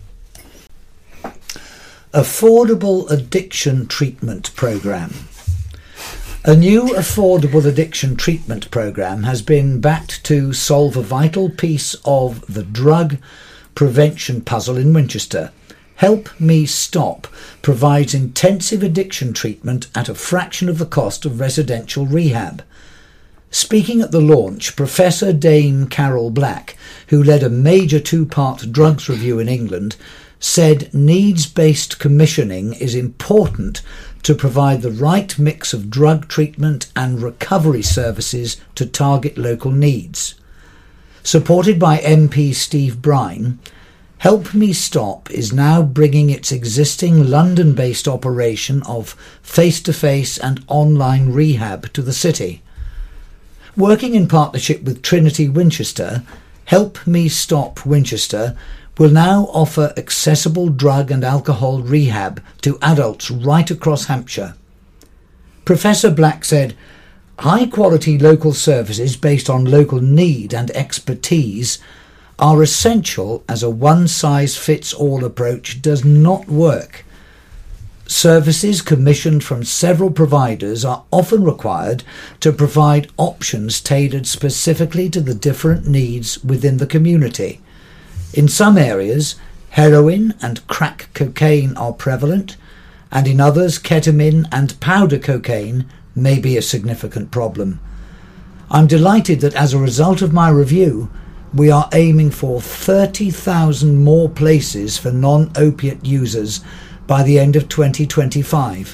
Affordable Addiction Treatment Programme. A new affordable addiction treatment programme has been backed to solve a vital piece of the drug prevention puzzle in Winchester. Help Me Stop provides intensive addiction treatment at a fraction of the cost of residential rehab. Speaking at the launch, Professor Dame Carol Black, who led a major two-part drugs review in England, said needs-based commissioning is important to provide the right mix of drug treatment and recovery services to target local needs. Supported by M P Steve Brine, Help Me Stop is now bringing its existing London-based operation of face-to-face and online rehab to the city. Working in partnership with Trinity Winchester, Help Me Stop Winchester will now offer accessible drug and alcohol rehab to adults right across Hampshire. Professor Black said, high-quality local services based on local need and expertise are essential as a one-size-fits-all approach does not work. Services commissioned from several providers are often required to provide options tailored specifically to the different needs within the community. In some areas, heroin and crack cocaine are prevalent, and in others, ketamine and powder cocaine may be a significant problem. I'm delighted that as a result of my review, we are aiming for thirty thousand more places for non-opiate users by the end of twenty twenty-five.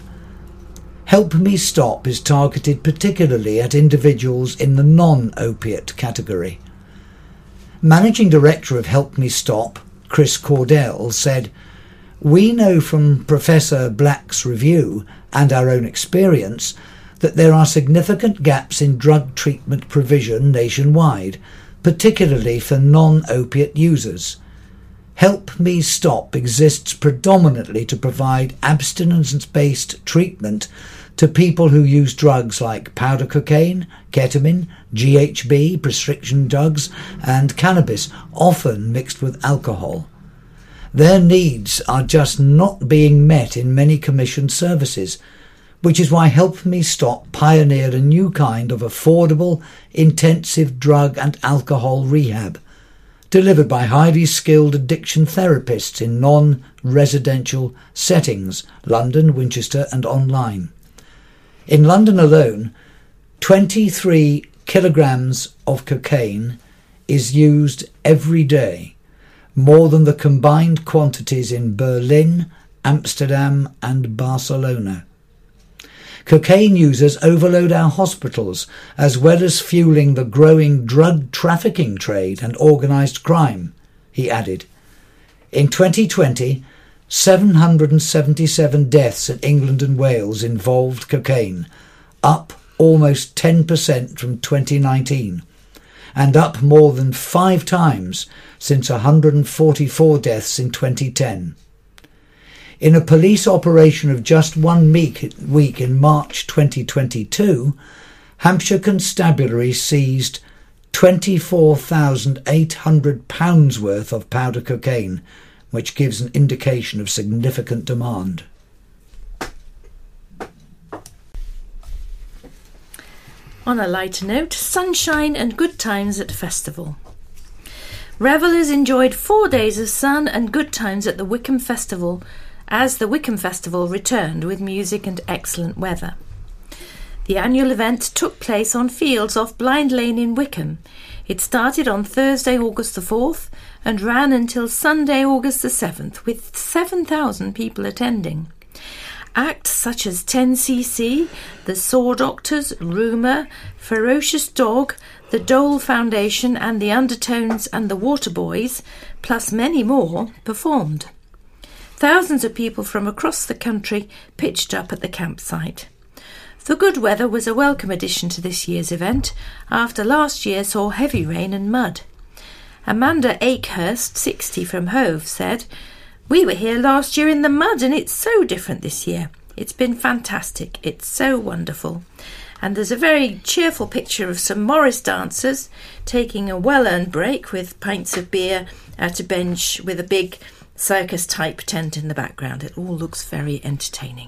Help Me Stop is targeted particularly at individuals in the non-opiate category. Managing Director of Help Me Stop, Chris Cordell, said, "We know from Professor Black's review and our own experience that there are significant gaps in drug treatment provision nationwide, particularly for non-opiate users. Help Me Stop exists predominantly to provide abstinence-based treatment to people who use drugs like powder cocaine, ketamine, G H B, prescription drugs, and cannabis, often mixed with alcohol. Their needs are just not being met in many commissioned services, which is why Help Me Stop pioneered a new kind of affordable, intensive drug and alcohol rehab, delivered by highly skilled addiction therapists in non-residential settings, London, Winchester and online. In London alone, twenty-three kilograms of cocaine is used every day, more than the combined quantities in Berlin, Amsterdam and Barcelona. Cocaine users overload our hospitals, as well as fueling the growing drug trafficking trade and organised crime," he added. In twenty twenty, seven hundred seventy-seven deaths in England and Wales involved cocaine, up almost ten percent from twenty nineteen, and up more than five times since one hundred forty-four deaths in twenty ten. In a police operation of just one week in March twenty twenty-two, Hampshire Constabulary seized twenty-four thousand eight hundred pounds worth of powder cocaine, which gives an indication of significant demand. On a lighter note, sunshine and good times at festival. Revellers enjoyed four days of sun and good times at the Wickham Festival, as the Wickham Festival returned with music and excellent weather. The annual event took place on fields off Blind Lane in Wickham. It started on Thursday, August the fourth, and ran until Sunday, August the seventh, with seven thousand people attending. Acts such as ten C C, the Saw Doctors, Rumour, Ferocious Dog, the Dole Foundation and the Undertones and the Waterboys, plus many more, performed. Thousands of people from across the country pitched up at the campsite. The good weather was a welcome addition to this year's event, after last year saw heavy rain and mud. Amanda Akehurst, sixty, from Hove, said, "We were here last year in the mud and it's so different this year. It's been fantastic. It's so wonderful." And there's a very cheerful picture of some Morris dancers taking a well-earned break with pints of beer at a bench with a big circus-type tent in the background. It all looks very entertaining.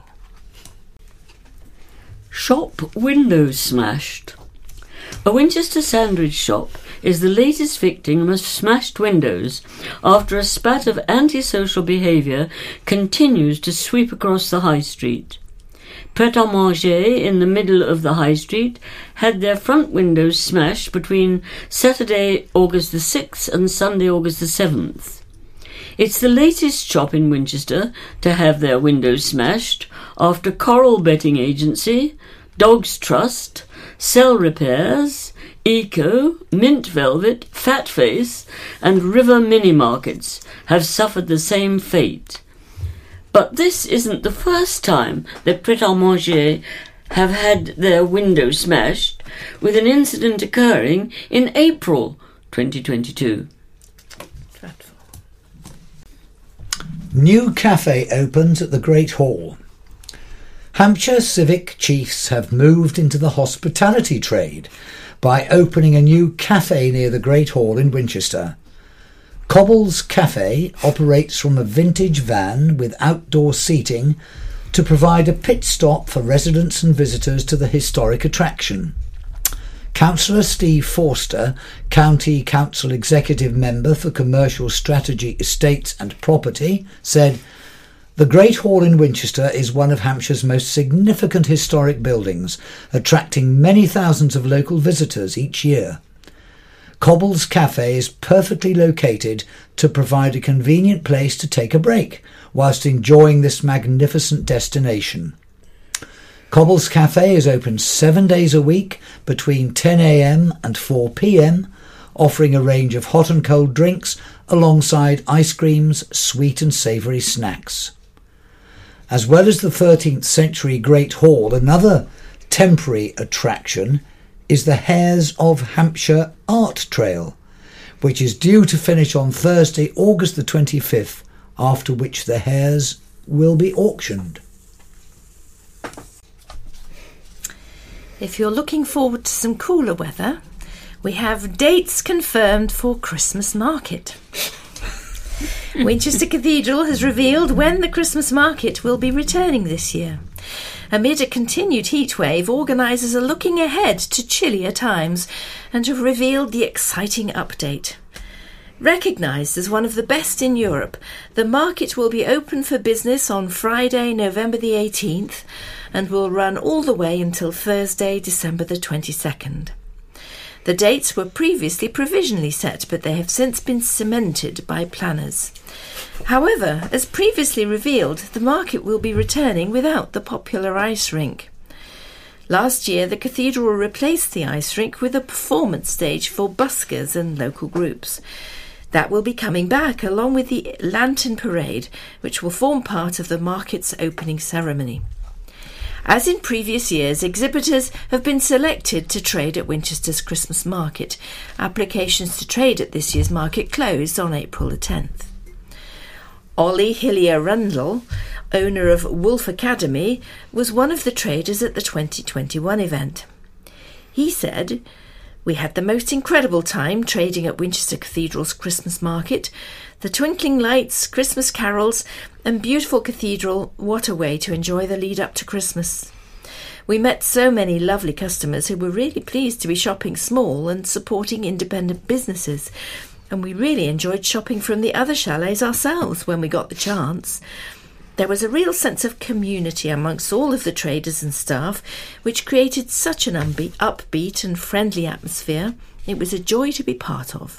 Shop windows smashed. A Winchester sandwich shop is the latest victim of smashed windows after a spat of antisocial behaviour continues to sweep across the high street. Pret-a-Manger in the middle of the high street had their front windows smashed between Saturday, August the sixth and Sunday, August the seventh. It's the latest shop in Winchester to have their windows smashed after Coral Betting Agency, Dogs Trust, Cell Repairs, Eco, Mint Velvet, Fat Face and River Mini Markets have suffered the same fate. But this isn't the first time that Pret-a-Manger have had their windows smashed, with an incident occurring in April twenty twenty-two. Dreadful. New cafe opens at the Great Hall. Hampshire civic chiefs have moved into the hospitality trade by opening a new cafe near the Great Hall in Winchester. Cobble's Cafe operates from a vintage van with outdoor seating to provide a pit stop for residents and visitors to the historic attraction. Councillor Steve Forster, County Council Executive Member for Commercial Strategy, Estates and Property, said, "The Great Hall in Winchester is one of Hampshire's most significant historic buildings, attracting many thousands of local visitors each year. Cobble's Cafe is perfectly located to provide a convenient place to take a break whilst enjoying this magnificent destination. Cobble's Cafe is open seven days a week between ten a m and four p m, offering a range of hot and cold drinks alongside ice creams, sweet and savoury snacks. As well as the thirteenth century Great Hall, another temporary attraction is the Hares of Hampshire Art Trail, which is due to finish on Thursday, August the twenty-fifth, after which the hares will be auctioned." If you're looking forward to some cooler weather, we have dates confirmed for Christmas market. Winchester Cathedral has revealed when the Christmas market will be returning this year. Amid a continued heatwave, organisers are looking ahead to chillier times and have revealed the exciting update. Recognised as one of the best in Europe, the market will be open for business on Friday, November the eighteenth, and will run all the way until Thursday, December the twenty-second. The dates were previously provisionally set, but they have since been cemented by planners. However, as previously revealed, the market will be returning without the popular ice rink. Last year, the cathedral replaced the ice rink with a performance stage for buskers and local groups. That will be coming back, along with the Lantern Parade, which will form part of the market's opening ceremony. As in previous years, exhibitors have been selected to trade at Winchester's Christmas market. Applications to trade at this year's market closed on April the tenth. Ollie Hillier-Rundle, owner of Wolf Academy, was one of the traders at the twenty twenty-one event. He said, "We had the most incredible time trading at Winchester Cathedral's Christmas market. The twinkling lights, Christmas carols and beautiful cathedral, what a way to enjoy the lead up to Christmas. We met so many lovely customers who were really pleased to be shopping small and supporting independent businesses. And we really enjoyed shopping from the other chalets ourselves when we got the chance. There was a real sense of community amongst all of the traders and staff, which created such an upbeat and friendly atmosphere. It was a joy to be part of."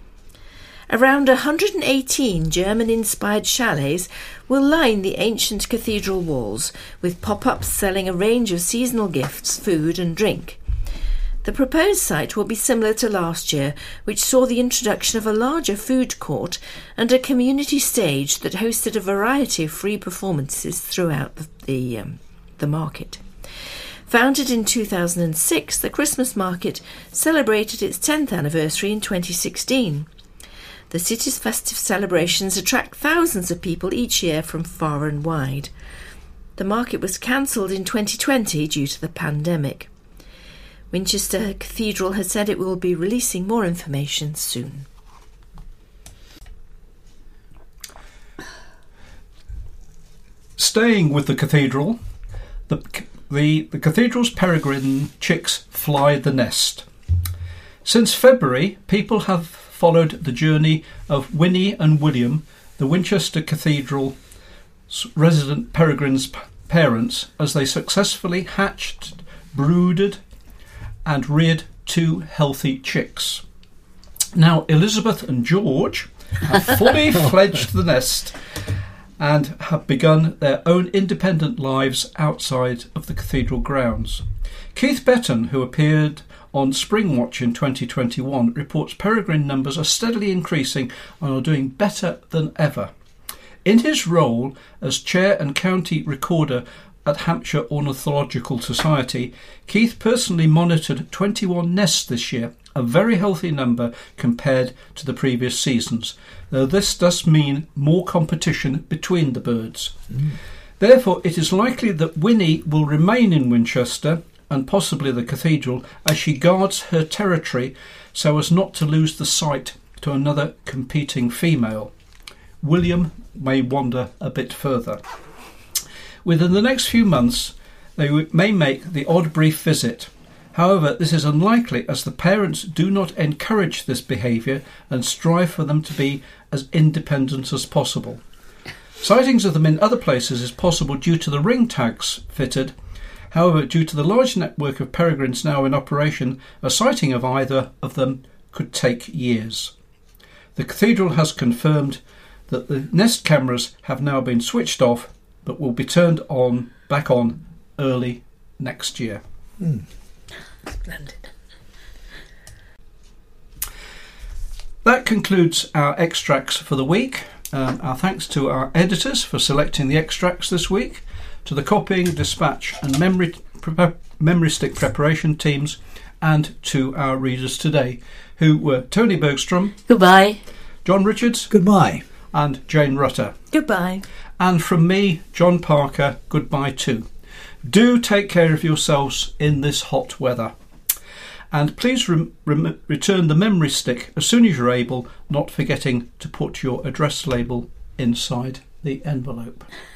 Around one hundred eighteen German-inspired chalets will line the ancient cathedral walls, with pop-ups selling a range of seasonal gifts, food and drink. The proposed site will be similar to last year, which saw the introduction of a larger food court and a community stage that hosted a variety of free performances throughout the, the, um, the market. Founded in two thousand six, the Christmas market celebrated its tenth anniversary in twenty sixteen. The city's festive celebrations attract thousands of people each year from far and wide. The market was cancelled in twenty twenty due to the pandemic. Winchester Cathedral has said it will be releasing more information soon. Staying with the cathedral, the, the, the cathedral's peregrine chicks fly the nest. Since February, people have followed the journey of Winnie and William, the Winchester Cathedral resident peregrines' parents, as they successfully hatched, brooded and reared two healthy chicks. Now Elizabeth and George have fully fledged the nest and have begun their own independent lives outside of the cathedral grounds. Keith Betton, who appeared on Springwatch in twenty twenty-one, reports peregrine numbers are steadily increasing and are doing better than ever. In his role as Chair and County Recorder at Hampshire Ornithological Society, Keith personally monitored twenty-one nests this year, a very healthy number compared to the previous seasons, though this does mean more competition between the birds. Mm. Therefore, it is likely that Winnie will remain in Winchester and possibly the cathedral as she guards her territory so as not to lose the sight to another competing female. William may wander a bit further. Within the next few months, they may make the odd brief visit, However, this is unlikely as the parents do not encourage this behaviour and strive for them to be as independent as possible. Sightings of them in other places is possible due to the ring tags fitted. However, due to the large network of peregrines now in operation, a sighting of either of them could take years. The cathedral has confirmed that the Nest cameras have now been switched off but will be turned on back on early next year. Hmm. Splendid. That concludes our extracts for the week. Um, our thanks to our editors for selecting the extracts this week, to the copying, dispatch and memory, pre- memory stick preparation teams, and to our readers today, who were Tony Bergstrom, Goodbye. John Richards, Goodbye. and Jane Rutter. Goodbye. And from me, John Parker, goodbye too. Do take care of yourselves in this hot weather. And please rem- rem- return the memory stick as soon as you're able, not forgetting to put your address label inside the envelope.